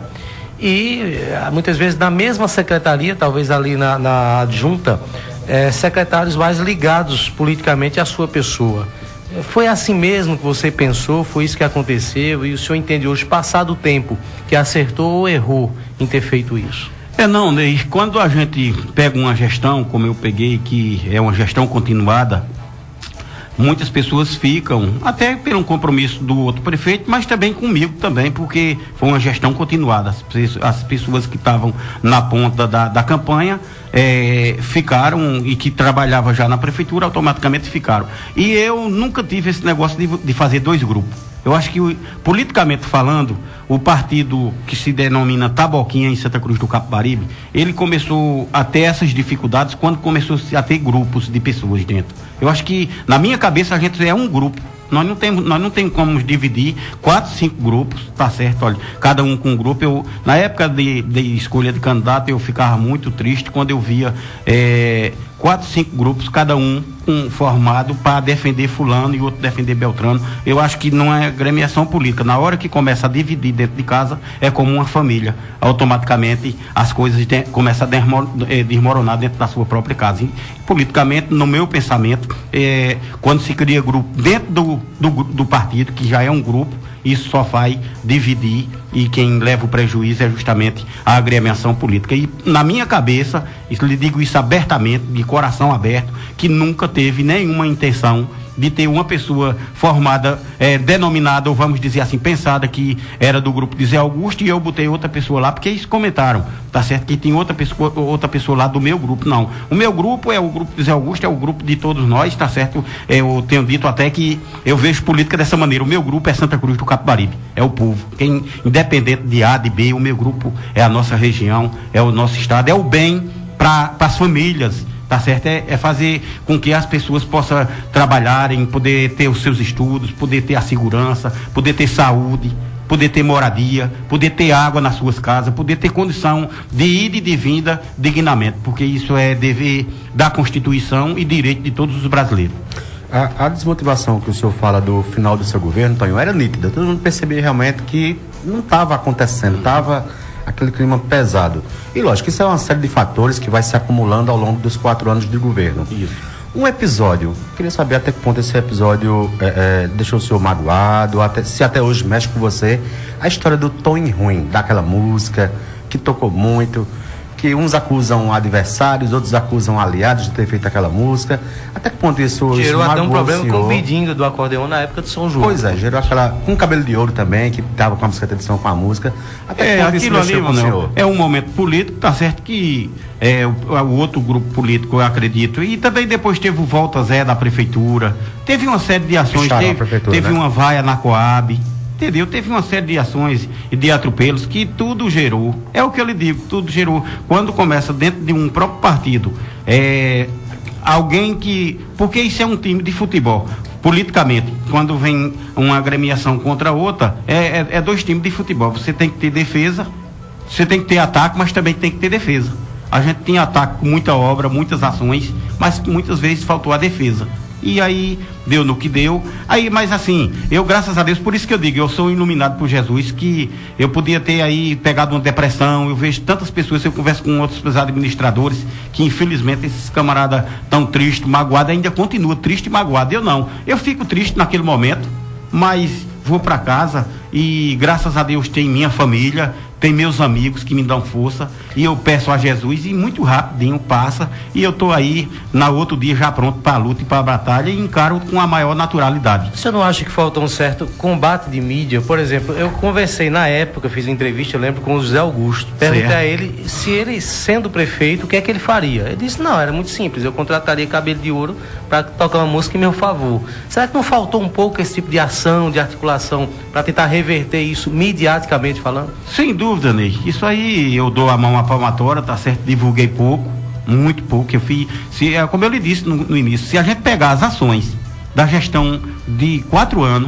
e muitas vezes na mesma secretaria, talvez ali na adjunta, secretários mais ligados politicamente à sua pessoa. Foi assim mesmo que você pensou? Foi isso que aconteceu? E o senhor entende hoje, passado o tempo, que acertou ou errou em ter feito isso? Não, Ney, quando a gente pega uma gestão, como eu peguei, que é uma gestão continuada, muitas pessoas ficam, até pelo compromisso do outro prefeito, mas também comigo também, porque foi uma gestão continuada. As pessoas que estavam na ponta da campanha ficaram, e que trabalhavam já na prefeitura, automaticamente ficaram. E eu nunca tive esse negócio de fazer 2 grupos. Eu acho que, politicamente falando, o partido que se denomina Taboquinha em Santa Cruz do Capibaribe, ele começou a ter essas dificuldades quando começou a ter grupos de pessoas dentro. Eu acho que, na minha cabeça, a gente é um grupo. Nós não temos como dividir 4, 5 grupos, tá certo? Olha, cada um com um grupo. Na época de escolha de candidato, eu ficava muito triste quando eu via 4, 5 grupos, cada um formado para defender fulano e outro defender Beltrano. Eu acho que não é agremiação política. Na hora que começa a dividir dentro de casa, é como uma família. Automaticamente as coisas começam a desmoronar dentro da sua própria casa. E, politicamente, no meu pensamento, quando se cria grupo dentro do partido, que já é um grupo, isso só vai dividir, e quem leva o prejuízo é justamente a agremiação política. E na minha cabeça, lhe digo isso abertamente, de coração aberto, que nunca teve nenhuma intenção de ter uma pessoa formada, denominada, ou vamos dizer assim, pensada, que era do grupo de Zé Augusto, e eu botei outra pessoa lá, porque eles comentaram, tá certo, que tem outra pessoa lá do meu grupo. Não, o meu grupo é o grupo de Zé Augusto, é o grupo de todos nós, tá certo. Eu tenho dito até que eu vejo política dessa maneira: o meu grupo é Santa Cruz do Capibaribe, é o povo, independente de A, de B, o meu grupo é a nossa região, é o nosso estado, é o bem para as famílias, tá certo? É fazer com que as pessoas possam trabalharem, poder ter os seus estudos, poder ter a segurança, poder ter saúde. poder ter moradia, poder ter água nas suas casas, poder ter condição de ida e de vinda dignamente, porque isso é dever da Constituição e direito de todos os brasileiros. A desmotivação que o senhor fala do final do seu governo, Tonho, era nítida. Todo mundo percebia realmente que não estava acontecendo, estava aquele clima pesado. E lógico, isso é uma série de fatores que vai se acumulando ao longo dos 4 anos de governo. Isso. Um episódio, queria saber até que ponto esse episódio deixou o senhor magoado, se até hoje mexe com você. A história do Tonho Ruim, daquela música que tocou muito, que uns acusam adversários, outros acusam aliados de ter feito aquela música. Até que ponto isso gerou até um problema com o pedido pedinho do acordeão na época de São João. Pois é, gerou aquela com cabelo de ouro também, que tava com a música de tradição com a música. Até que ponto aquilo ali, não, é um momento político, tá certo que o outro grupo político, eu acredito, e também depois teve o Volta Zé da prefeitura, teve uma série de ações, teve uma vaia na Coab, entendeu? Teve uma série de ações e de atropelos que tudo gerou, é o que eu lhe digo, tudo gerou. Quando começa dentro de um próprio partido, alguém que, porque isso é um time de futebol, politicamente, quando vem uma agremiação contra outra, é 2 times de futebol, você tem que ter defesa, você tem que ter ataque, mas também tem que ter defesa. A gente tinha ataque com muita obra, muitas ações, mas muitas vezes faltou a defesa. E aí deu no que deu. Aí, mas assim, eu, graças a Deus, por isso que eu digo, eu sou iluminado por Jesus, que eu podia ter aí pegado uma depressão. Eu vejo tantas pessoas, eu converso com outros administradores, que infelizmente esses camaradas tão tristes, magoados, ainda continuam triste e magoado. Eu não. Eu fico triste naquele momento, mas vou para casa e graças a Deus tem minha família, tem meus amigos que me dão força, e eu peço a Jesus e muito rapidinho passa, e eu tô aí na outro dia já pronto para a luta e para a batalha, e encaro com a maior naturalidade. Você não acha que falta um certo combate de mídia? Por exemplo, eu conversei na época, fiz entrevista, eu lembro, com o José Augusto, perguntei a ele se ele, sendo prefeito, o que é que ele faria. Ele disse, não, era muito simples, eu contrataria Cabelo de Ouro para tocar uma música em meu favor. Será que não faltou um pouco esse tipo de ação, de articulação, para tentar reverter isso mediaticamente falando? Sem dúvida, Ney. Isso aí eu dou a mão à palmatória, tá certo? Divulguei pouco, muito pouco. Eu fiz, como eu lhe disse no início, se a gente pegar as ações da gestão de 4 anos,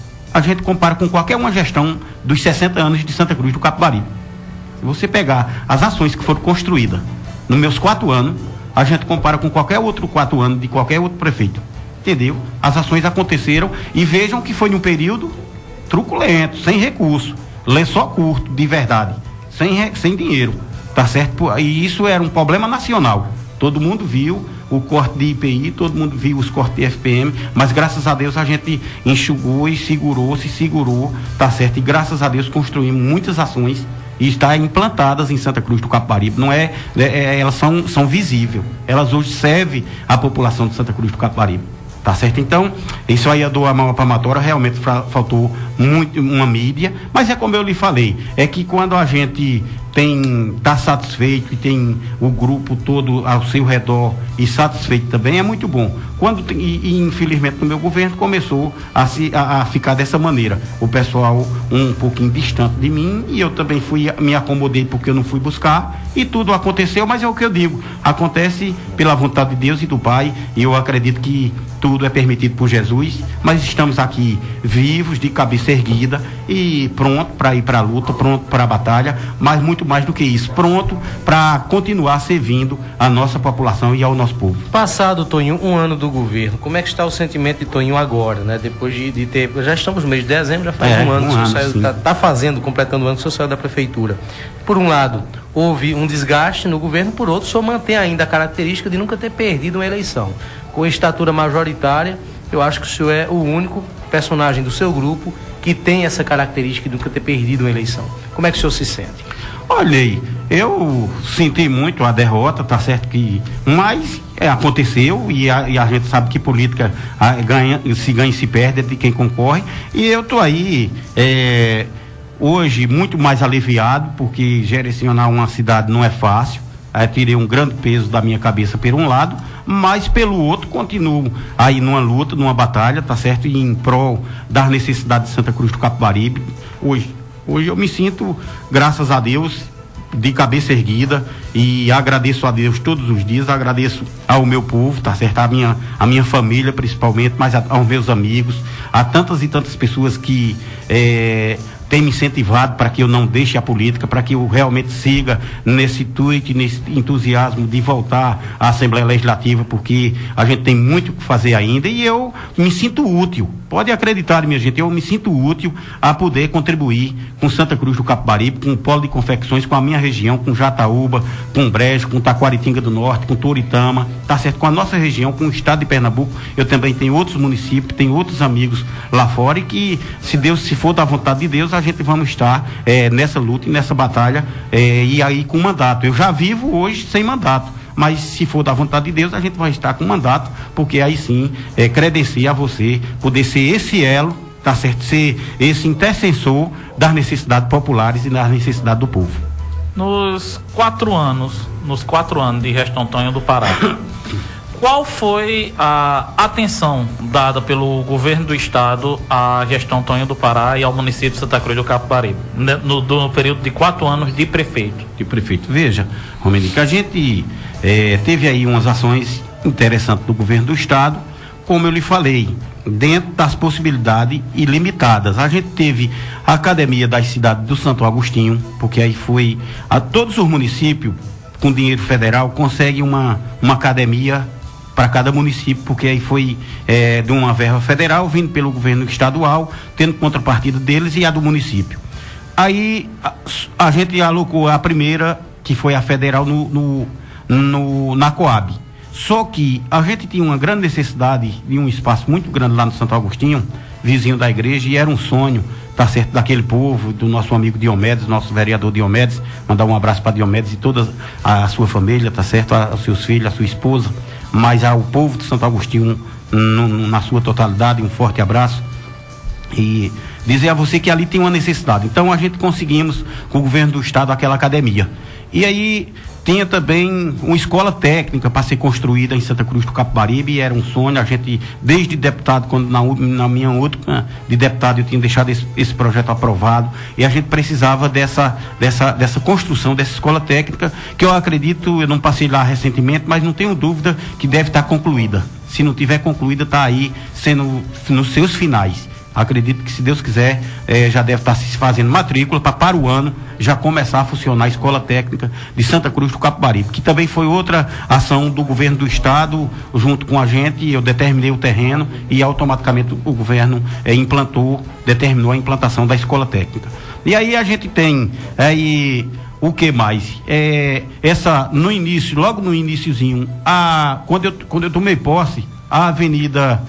a gente compara com qualquer uma gestão dos 60 anos de Santa Cruz do Capibaribe. Se você pegar as ações que foram construídas nos meus 4 anos, a gente compara com qualquer outro 4 anos de qualquer outro prefeito. Entendeu? As ações aconteceram e vejam que foi num período truculento, sem recurso, lençol curto, de verdade, sem dinheiro, tá certo? E isso era um problema nacional. Todo mundo viu o corte de IPI, todo mundo viu os cortes de FPM, mas graças a Deus a gente enxugou e segurou, tá certo? E graças a Deus construímos muitas ações e estão implantadas em Santa Cruz do Capibaribe. Não elas são visíveis. Elas hoje servem à população de Santa Cruz do Capibaribe. Tá certo? Então, isso aí eu dou a mão à palmatória, realmente faltou muito uma mídia, mas é como eu lhe falei, é que quando a gente tá satisfeito e tem o grupo todo ao seu redor e satisfeito também, é muito bom. E infelizmente no meu governo começou a ficar dessa maneira, o pessoal um pouquinho distante de mim, e eu também me acomodei porque eu não fui buscar, e tudo aconteceu, mas é o que eu digo, acontece pela vontade de Deus e do Pai, e eu acredito que tudo é permitido por Jesus, mas estamos aqui vivos, de cabeça erguida e pronto para ir para a luta, pronto para a batalha, mas muito mais do que isso, pronto para continuar servindo a nossa população e ao nosso povo. Passado, Toninho, 1 ano do governo, como é que está o sentimento de Toninho agora, né? Depois de ter, já estamos no mês de dezembro, já faz um ano que o senhor saiu, completando o ano que o senhor saiu da prefeitura. Por um lado, houve um desgaste no governo, por outro, o senhor mantém ainda a característica de nunca ter perdido uma eleição. Com estatura majoritária, eu acho que o senhor é o único personagem do seu grupo que tem essa característica de nunca ter perdido uma eleição. Como é que o senhor se sente? Olha, eu senti muito a derrota, tá certo que, mas aconteceu e a gente sabe que política se ganha e se perde de quem concorre, e eu tô aí hoje muito mais aliviado, porque direcionar uma cidade não é fácil. Tirei um grande peso da minha cabeça por um lado, mas pelo outro continuo aí numa luta, numa batalha, tá certo? E em prol das necessidades de Santa Cruz do Capibaribe. Hoje eu me sinto, graças a Deus, de cabeça erguida, e agradeço a Deus todos os dias, agradeço ao meu povo, tá certo? A minha família principalmente, mas aos meus amigos, a tantas e tantas pessoas que tem me incentivado para que eu não deixe a política, para que eu realmente siga nesse intuito, nesse entusiasmo de voltar à Assembleia Legislativa, porque a gente tem muito o que fazer ainda e eu me sinto útil. Pode acreditar, minha gente, eu me sinto útil a poder contribuir com Santa Cruz do Capibaribe, com o Polo de Confecções, com a minha região, com Jataúba, com Brejo, com Taquaritinga do Norte, com Toritama, tá certo? Com a nossa região, com o estado de Pernambuco. Eu também tenho outros municípios, tenho outros amigos lá fora e que, se for da vontade de Deus, a gente vamos estar nessa luta e nessa batalha e aí com mandato. Eu já vivo hoje sem mandato, mas se for da vontade de Deus, a gente vai estar com mandato, porque aí sim credencia a você poder ser esse elo, tá certo? Ser esse intercessor das necessidades populares e das necessidades do povo. Nos 4 anos de gestão Tonho do Pará, qual foi a atenção dada pelo governo do estado à gestão Tonho do Pará e ao município de Santa Cruz do Capibaribe, no período de 4 anos de prefeito? Veja, Romenico, a gente teve aí umas ações interessantes do governo do estado, como eu lhe falei, dentro das possibilidades ilimitadas. A gente teve a academia das cidades do Santo Agostinho, porque aí foi a todos os municípios com dinheiro federal conseguem uma academia para cada município, porque aí foi de uma verba federal vindo pelo governo estadual, tendo contrapartida deles e a do município. Aí a gente alocou a primeira, que foi a federal na Coab. Só que a gente tinha uma grande necessidade de um espaço muito grande lá no Santo Agostinho, vizinho da igreja, e era um sonho, tá certo, daquele povo, do nosso amigo Diomedes, nosso vereador Diomedes, mandar um abraço para Diomedes e toda a sua família, tá certo, os seus filhos, a sua esposa, mas ao povo de Santo Agostinho na sua totalidade, um forte abraço e dizer a você que ali tem uma necessidade. Então a gente conseguimos com o governo do estado aquela academia, e aí tinha também uma escola técnica para ser construída em Santa Cruz do Capibaribe, e era um sonho. A gente, desde deputado, quando na minha outra de deputado eu tinha deixado esse projeto aprovado, e a gente precisava dessa construção dessa escola técnica, que eu acredito, eu não passei lá recentemente, mas não tenho dúvida que deve estar concluída. Se não tiver concluída, está aí sendo nos seus finais. Acredito que, se Deus quiser, já deve estar se fazendo matrícula para o ano já começar a funcionar a escola técnica de Santa Cruz do Capibaribe, que também foi outra ação do governo do estado, junto com a gente. Eu determinei o terreno e automaticamente o governo determinou a implantação da escola técnica. E aí a gente tem o que mais? No início, logo no iniciozinho, quando eu tomei posse, a Avenida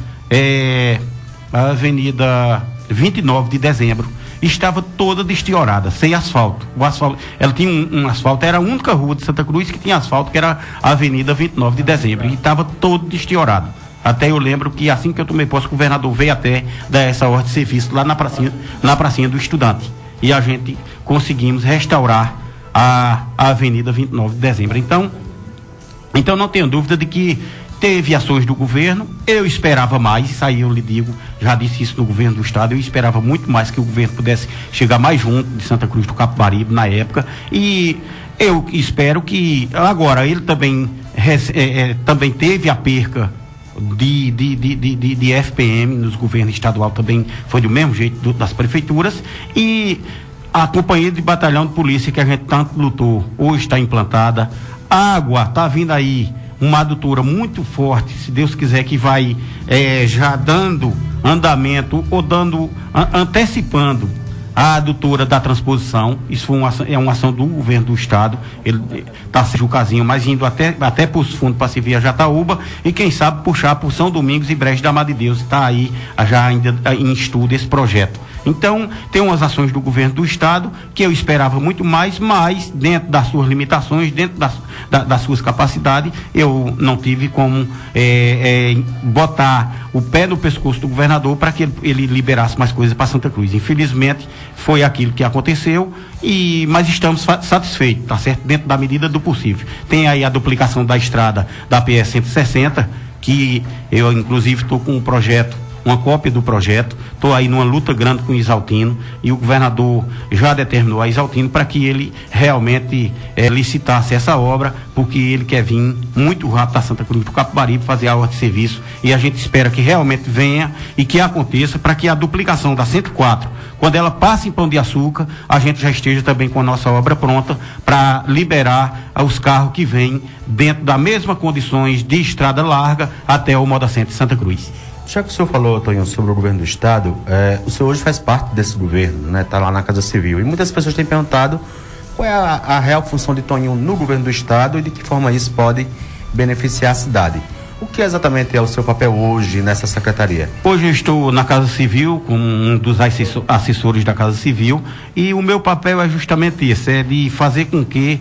29 de Dezembro estava toda destiorada, sem asfalto. O asfalto, ela tinha um asfalto, era a única rua de Santa Cruz que tinha asfalto, que era a Avenida 29 de Dezembro, e estava todo destiorado. Até eu lembro que assim que eu tomei posse, o governador veio até dar essa ordem de serviço lá na pracinha do Estudante, e a gente conseguimos restaurar a Avenida 29 de Dezembro. Então não tenho dúvida de que teve ações do governo. Eu esperava mais, isso aí eu lhe digo, já disse isso no governo do estado, eu esperava muito mais que o governo pudesse chegar mais junto de Santa Cruz do Capibaribe na época, e eu espero que agora ele também teve a perca de FPM nos governos estadual, também foi do mesmo jeito das prefeituras, e a companhia de batalhão de polícia que a gente tanto lutou hoje está implantada. A água está vindo aí, uma adutora muito forte, se Deus quiser, que vai já dando andamento ou antecipando a adutora da transposição. Isso foi uma ação do governo do estado. Ele está se Jucazinho, mas indo até para os fundos para se vir a Jataúba, e quem sabe puxar por São Domingos e Brejo da Madre de Deus. Está aí já ainda em estudo esse projeto. Então, tem umas ações do governo do estado que eu esperava muito mais, mas dentro das suas limitações, dentro das suas capacidades, eu não tive como botar o pé no pescoço do governador para que ele liberasse mais coisas para Santa Cruz. Infelizmente, foi aquilo que aconteceu, mas estamos satisfeitos, tá certo? Dentro da medida do possível. Tem aí a duplicação da estrada da PS 160, que eu inclusive estou com um projeto uma cópia do projeto. Estou aí numa luta grande com o Isaltino e o governador já determinou a Isaltino para que ele realmente licitasse essa obra, porque ele quer vir muito rápido a Santa Cruz do Capibaribe fazer a ordem de serviço, e a gente espera que realmente venha e que aconteça para que a duplicação da 104, quando ela passe em Pão de Açúcar, a gente já esteja também com a nossa obra pronta para liberar os carros que vêm dentro das mesmas condições de estrada larga até o Moda Center de Santa Cruz. Já que o senhor falou, Tonho, sobre o governo do estado, o senhor hoje faz parte desse governo, né? Está lá na Casa Civil, e muitas pessoas têm perguntado qual é a real função de Tonho no governo do estado e de que forma isso pode beneficiar a cidade. O que exatamente é o seu papel hoje nessa secretaria? Hoje eu estou na Casa Civil, como um dos assessores da Casa Civil, e o meu papel é justamente esse, é de fazer com que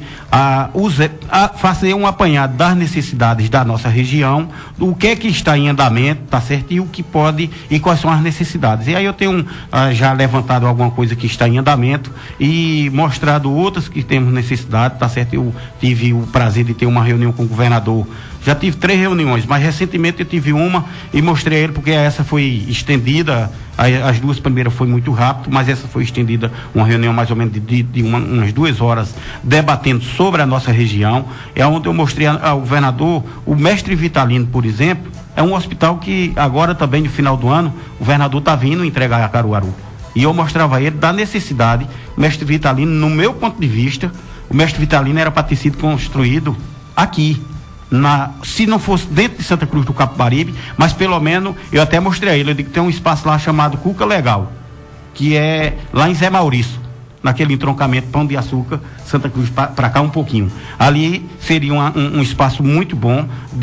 fazer um apanhado das necessidades da nossa região, do que é que está em andamento, tá certo, e o que pode, e quais são as necessidades. E aí eu tenho já levantado alguma coisa que está em andamento e mostrado outras que temos necessidade, tá certo. Eu tive o prazer de ter uma reunião com o governador. Já tive 3 reuniões, mas recentemente eu tive uma e mostrei a ele, porque essa foi estendida, as 2 primeiras foi muito rápido, mas essa foi estendida, uma reunião mais ou menos de umas 2 horas, debatendo sobre a nossa região, é onde eu mostrei ao governador, o Mestre Vitalino, por exemplo, é um hospital que agora também no final do ano, o governador está vindo entregar a Caruaru. E eu mostrava a ele da necessidade, o Mestre Vitalino, no meu ponto de vista, o Mestre Vitalino era para ter sido construído aqui. Se não fosse dentro de Santa Cruz do Capibaribe, mas pelo menos, eu até mostrei a ele, eu digo que tem um espaço lá chamado Cuca Legal, que é lá em Zé Maurício, naquele entroncamento Pão de Açúcar, Santa Cruz para cá um pouquinho. Ali seria um espaço muito bom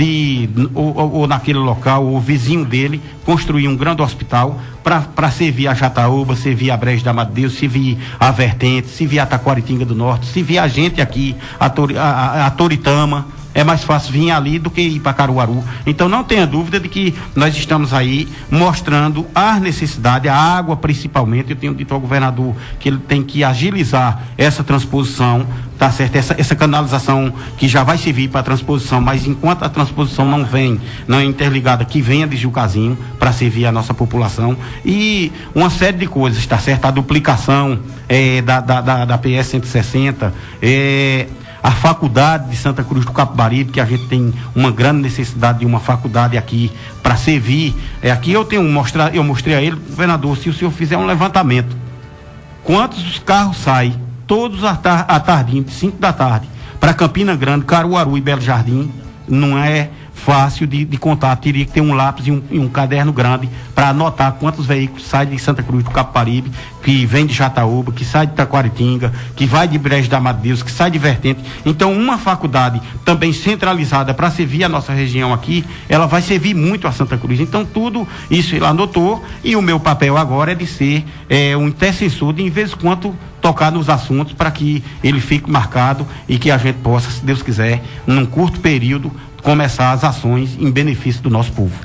ou naquele local, ou vizinho dele, construir um grande hospital para servir a Jataúba, servir a Brejo da Amadeus, servir a Vertente, servir a Taquaritinga do Norte, servir a gente aqui, a Toritama. É mais fácil vir ali do que ir para Caruaru. Então não tenha dúvida de que nós estamos aí mostrando as necessidades, a água principalmente. Eu tenho dito ao governador que ele tem que agilizar essa transposição, tá certo? Essa canalização que já vai servir para a transposição, mas enquanto a transposição não é interligada, que venha de Jucazinho para servir a nossa população. E uma série de coisas, tá certo? A duplicação da PS 160, a faculdade de Santa Cruz do Capibaribe, que a gente tem uma grande necessidade de uma faculdade aqui para servir. Aqui eu mostrei a ele, governador, se o senhor fizer um levantamento, quantos carros saem todos à tardinha, de 5 da tarde, para Campina Grande, Caruaru e Belo Jardim, não é fácil de contar. Teria que ter um lápis e um caderno grande para anotar quantos veículos saem de Santa Cruz do Capibaribe, que vem de Jataúba, que sai de Taquaritinga, que vai de Brejo da Amadeus, que sai de Vertente. Então, uma faculdade também centralizada para servir a nossa região aqui, ela vai servir muito a Santa Cruz. Então, tudo isso ele anotou, e o meu papel agora é de ser um intercessor de, em vez de quanto, tocar nos assuntos para que ele fique marcado e que a gente possa, se Deus quiser, num curto período, começar as ações em benefício do nosso povo.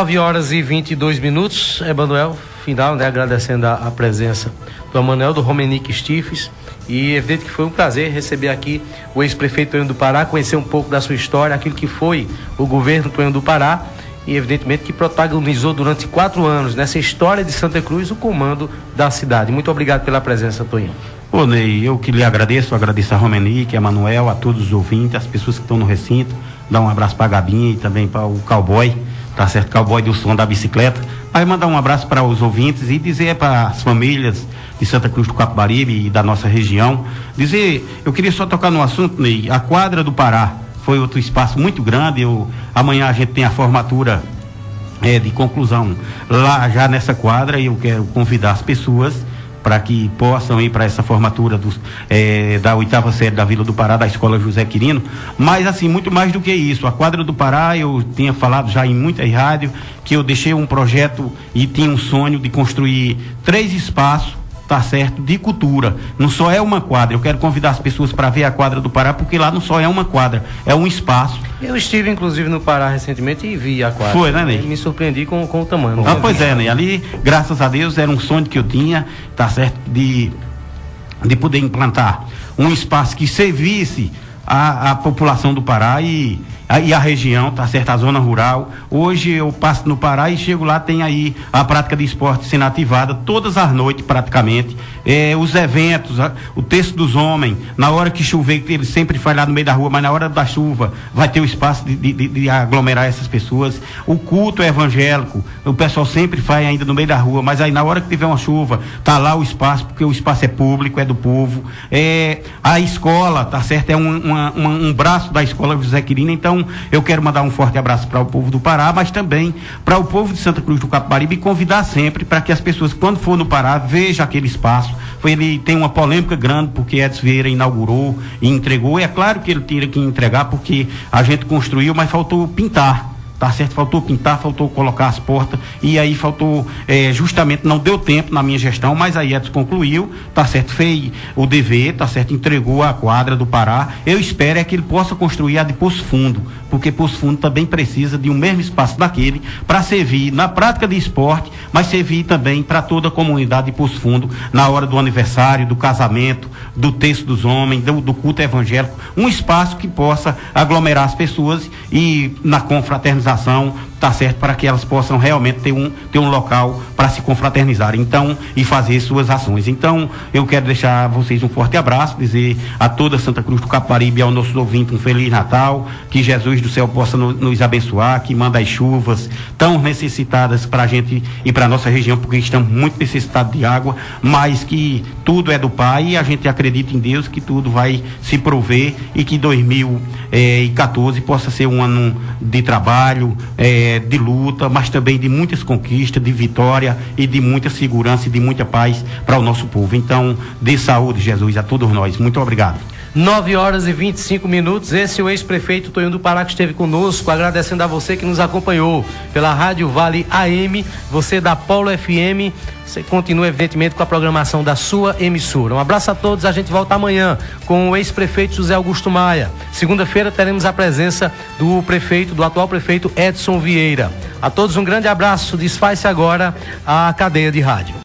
9h22, Emanuel, final, né? Agradecendo a presença do Emanuel, do Romenick Stifes, e é evidente que foi um prazer receber aqui o ex-prefeito Tonho do Pará, conhecer um pouco da sua história, aquilo que foi o governo Tonho do Pará, e evidentemente que protagonizou durante 4 anos nessa história de Santa Cruz o comando da cidade. Muito obrigado pela presença, Tonho. Ô Ney, eu que lhe agradeço a Romenick, a Manuel, a todos os ouvintes, as pessoas que estão no recinto. Dar um abraço para a Gabinha e também para o Cowboy, tá certo? Cowboy do som da bicicleta. Aí mandar um abraço para os ouvintes e dizer para as famílias de Santa Cruz do Capibaribe e da nossa região. Eu queria só tocar no assunto, Ney, a quadra do Pará foi outro espaço muito grande. Amanhã a gente tem a formatura de conclusão lá já nessa quadra, e eu quero convidar as pessoas para que possam ir para essa formatura da 8ª série da Vila do Pará, da Escola José Quirino. Mas assim, muito mais do que isso, a quadra do Pará, eu tinha falado já em muitas rádios que eu deixei um projeto e tinha um sonho de construir 3 espaços, tá certo, de cultura. Não só é uma quadra, eu quero convidar as pessoas para ver a quadra do Pará, porque lá não só é uma quadra, é um espaço. Eu estive inclusive no Pará recentemente e vi a quadra. Foi, né, Ney? Me surpreendi com o tamanho. Pois é, Ney, ali, graças a Deus, era um sonho que eu tinha, tá certo, de poder implantar um espaço que servisse a população do Pará, e e a região, tá certo? A zona rural. Hoje eu passo no Pará e chego lá, tem aí a prática de esporte sendo ativada todas as noites praticamente. Os eventos, o Terço dos Homens, na hora que chover, ele sempre faz lá no meio da rua, mas na hora da chuva vai ter o espaço de aglomerar essas pessoas. O culto evangélico, o pessoal sempre faz ainda no meio da rua, mas aí na hora que tiver uma chuva, tá lá o espaço, porque o espaço é público, é do povo. A escola, tá certo? É um braço da escola José Quirino. Então eu quero mandar um forte abraço para o povo do Pará, mas também para o povo de Santa Cruz do Capibaribe, e convidar sempre para que as pessoas, quando for no Pará, vejam aquele espaço. Ele tem uma polêmica grande porque Edson Vieira inaugurou e entregou. É claro que ele tinha que entregar porque a gente construiu, mas faltou pintar. Tá certo? Faltou pintar, faltou colocar as portas, e aí faltou, justamente não deu tempo na minha gestão, mas aí Edson concluiu, tá certo? Fez o dever, tá certo? Entregou a quadra do Pará. Eu espero que ele possa construir a de Poço Fundo, porque Poço Fundo também precisa de um mesmo espaço daquele para servir na prática de esporte, mas servir também para toda a comunidade de Poço Fundo na hora do aniversário, do casamento, do Terço dos Homens, do culto evangélico, um espaço que possa aglomerar as pessoas e na confraternização, tá certo, para que elas possam realmente ter um local para se confraternizar, então, e fazer suas ações. Então, eu quero deixar a vocês um forte abraço, dizer a toda Santa Cruz do Capibaribe e aos nossos ouvintes um Feliz Natal, que Jesus do céu possa nos abençoar, que manda as chuvas tão necessitadas para a gente e para a nossa região, porque estamos muito necessitados de água, mas que tudo é do Pai e a gente acredita em Deus que tudo vai se prover e que 2014 possa ser um ano de trabalho, de luta, mas também de muitas conquistas, de vitória e de muita segurança e de muita paz para o nosso povo. Então, dê saúde, Jesus, a todos nós. Muito obrigado. 9h25. Esse é o ex-prefeito Tonho do Pará que esteve conosco, agradecendo a você que nos acompanhou pela Rádio Vale AM, você da Polo FM. Você continua, evidentemente, com a programação da sua emissora. Um abraço a todos, a gente volta amanhã com o ex-prefeito José Augusto Maia. Segunda-feira teremos a presença do atual prefeito Edson Vieira. A todos um grande abraço, desfaz-se agora a cadeia de rádio.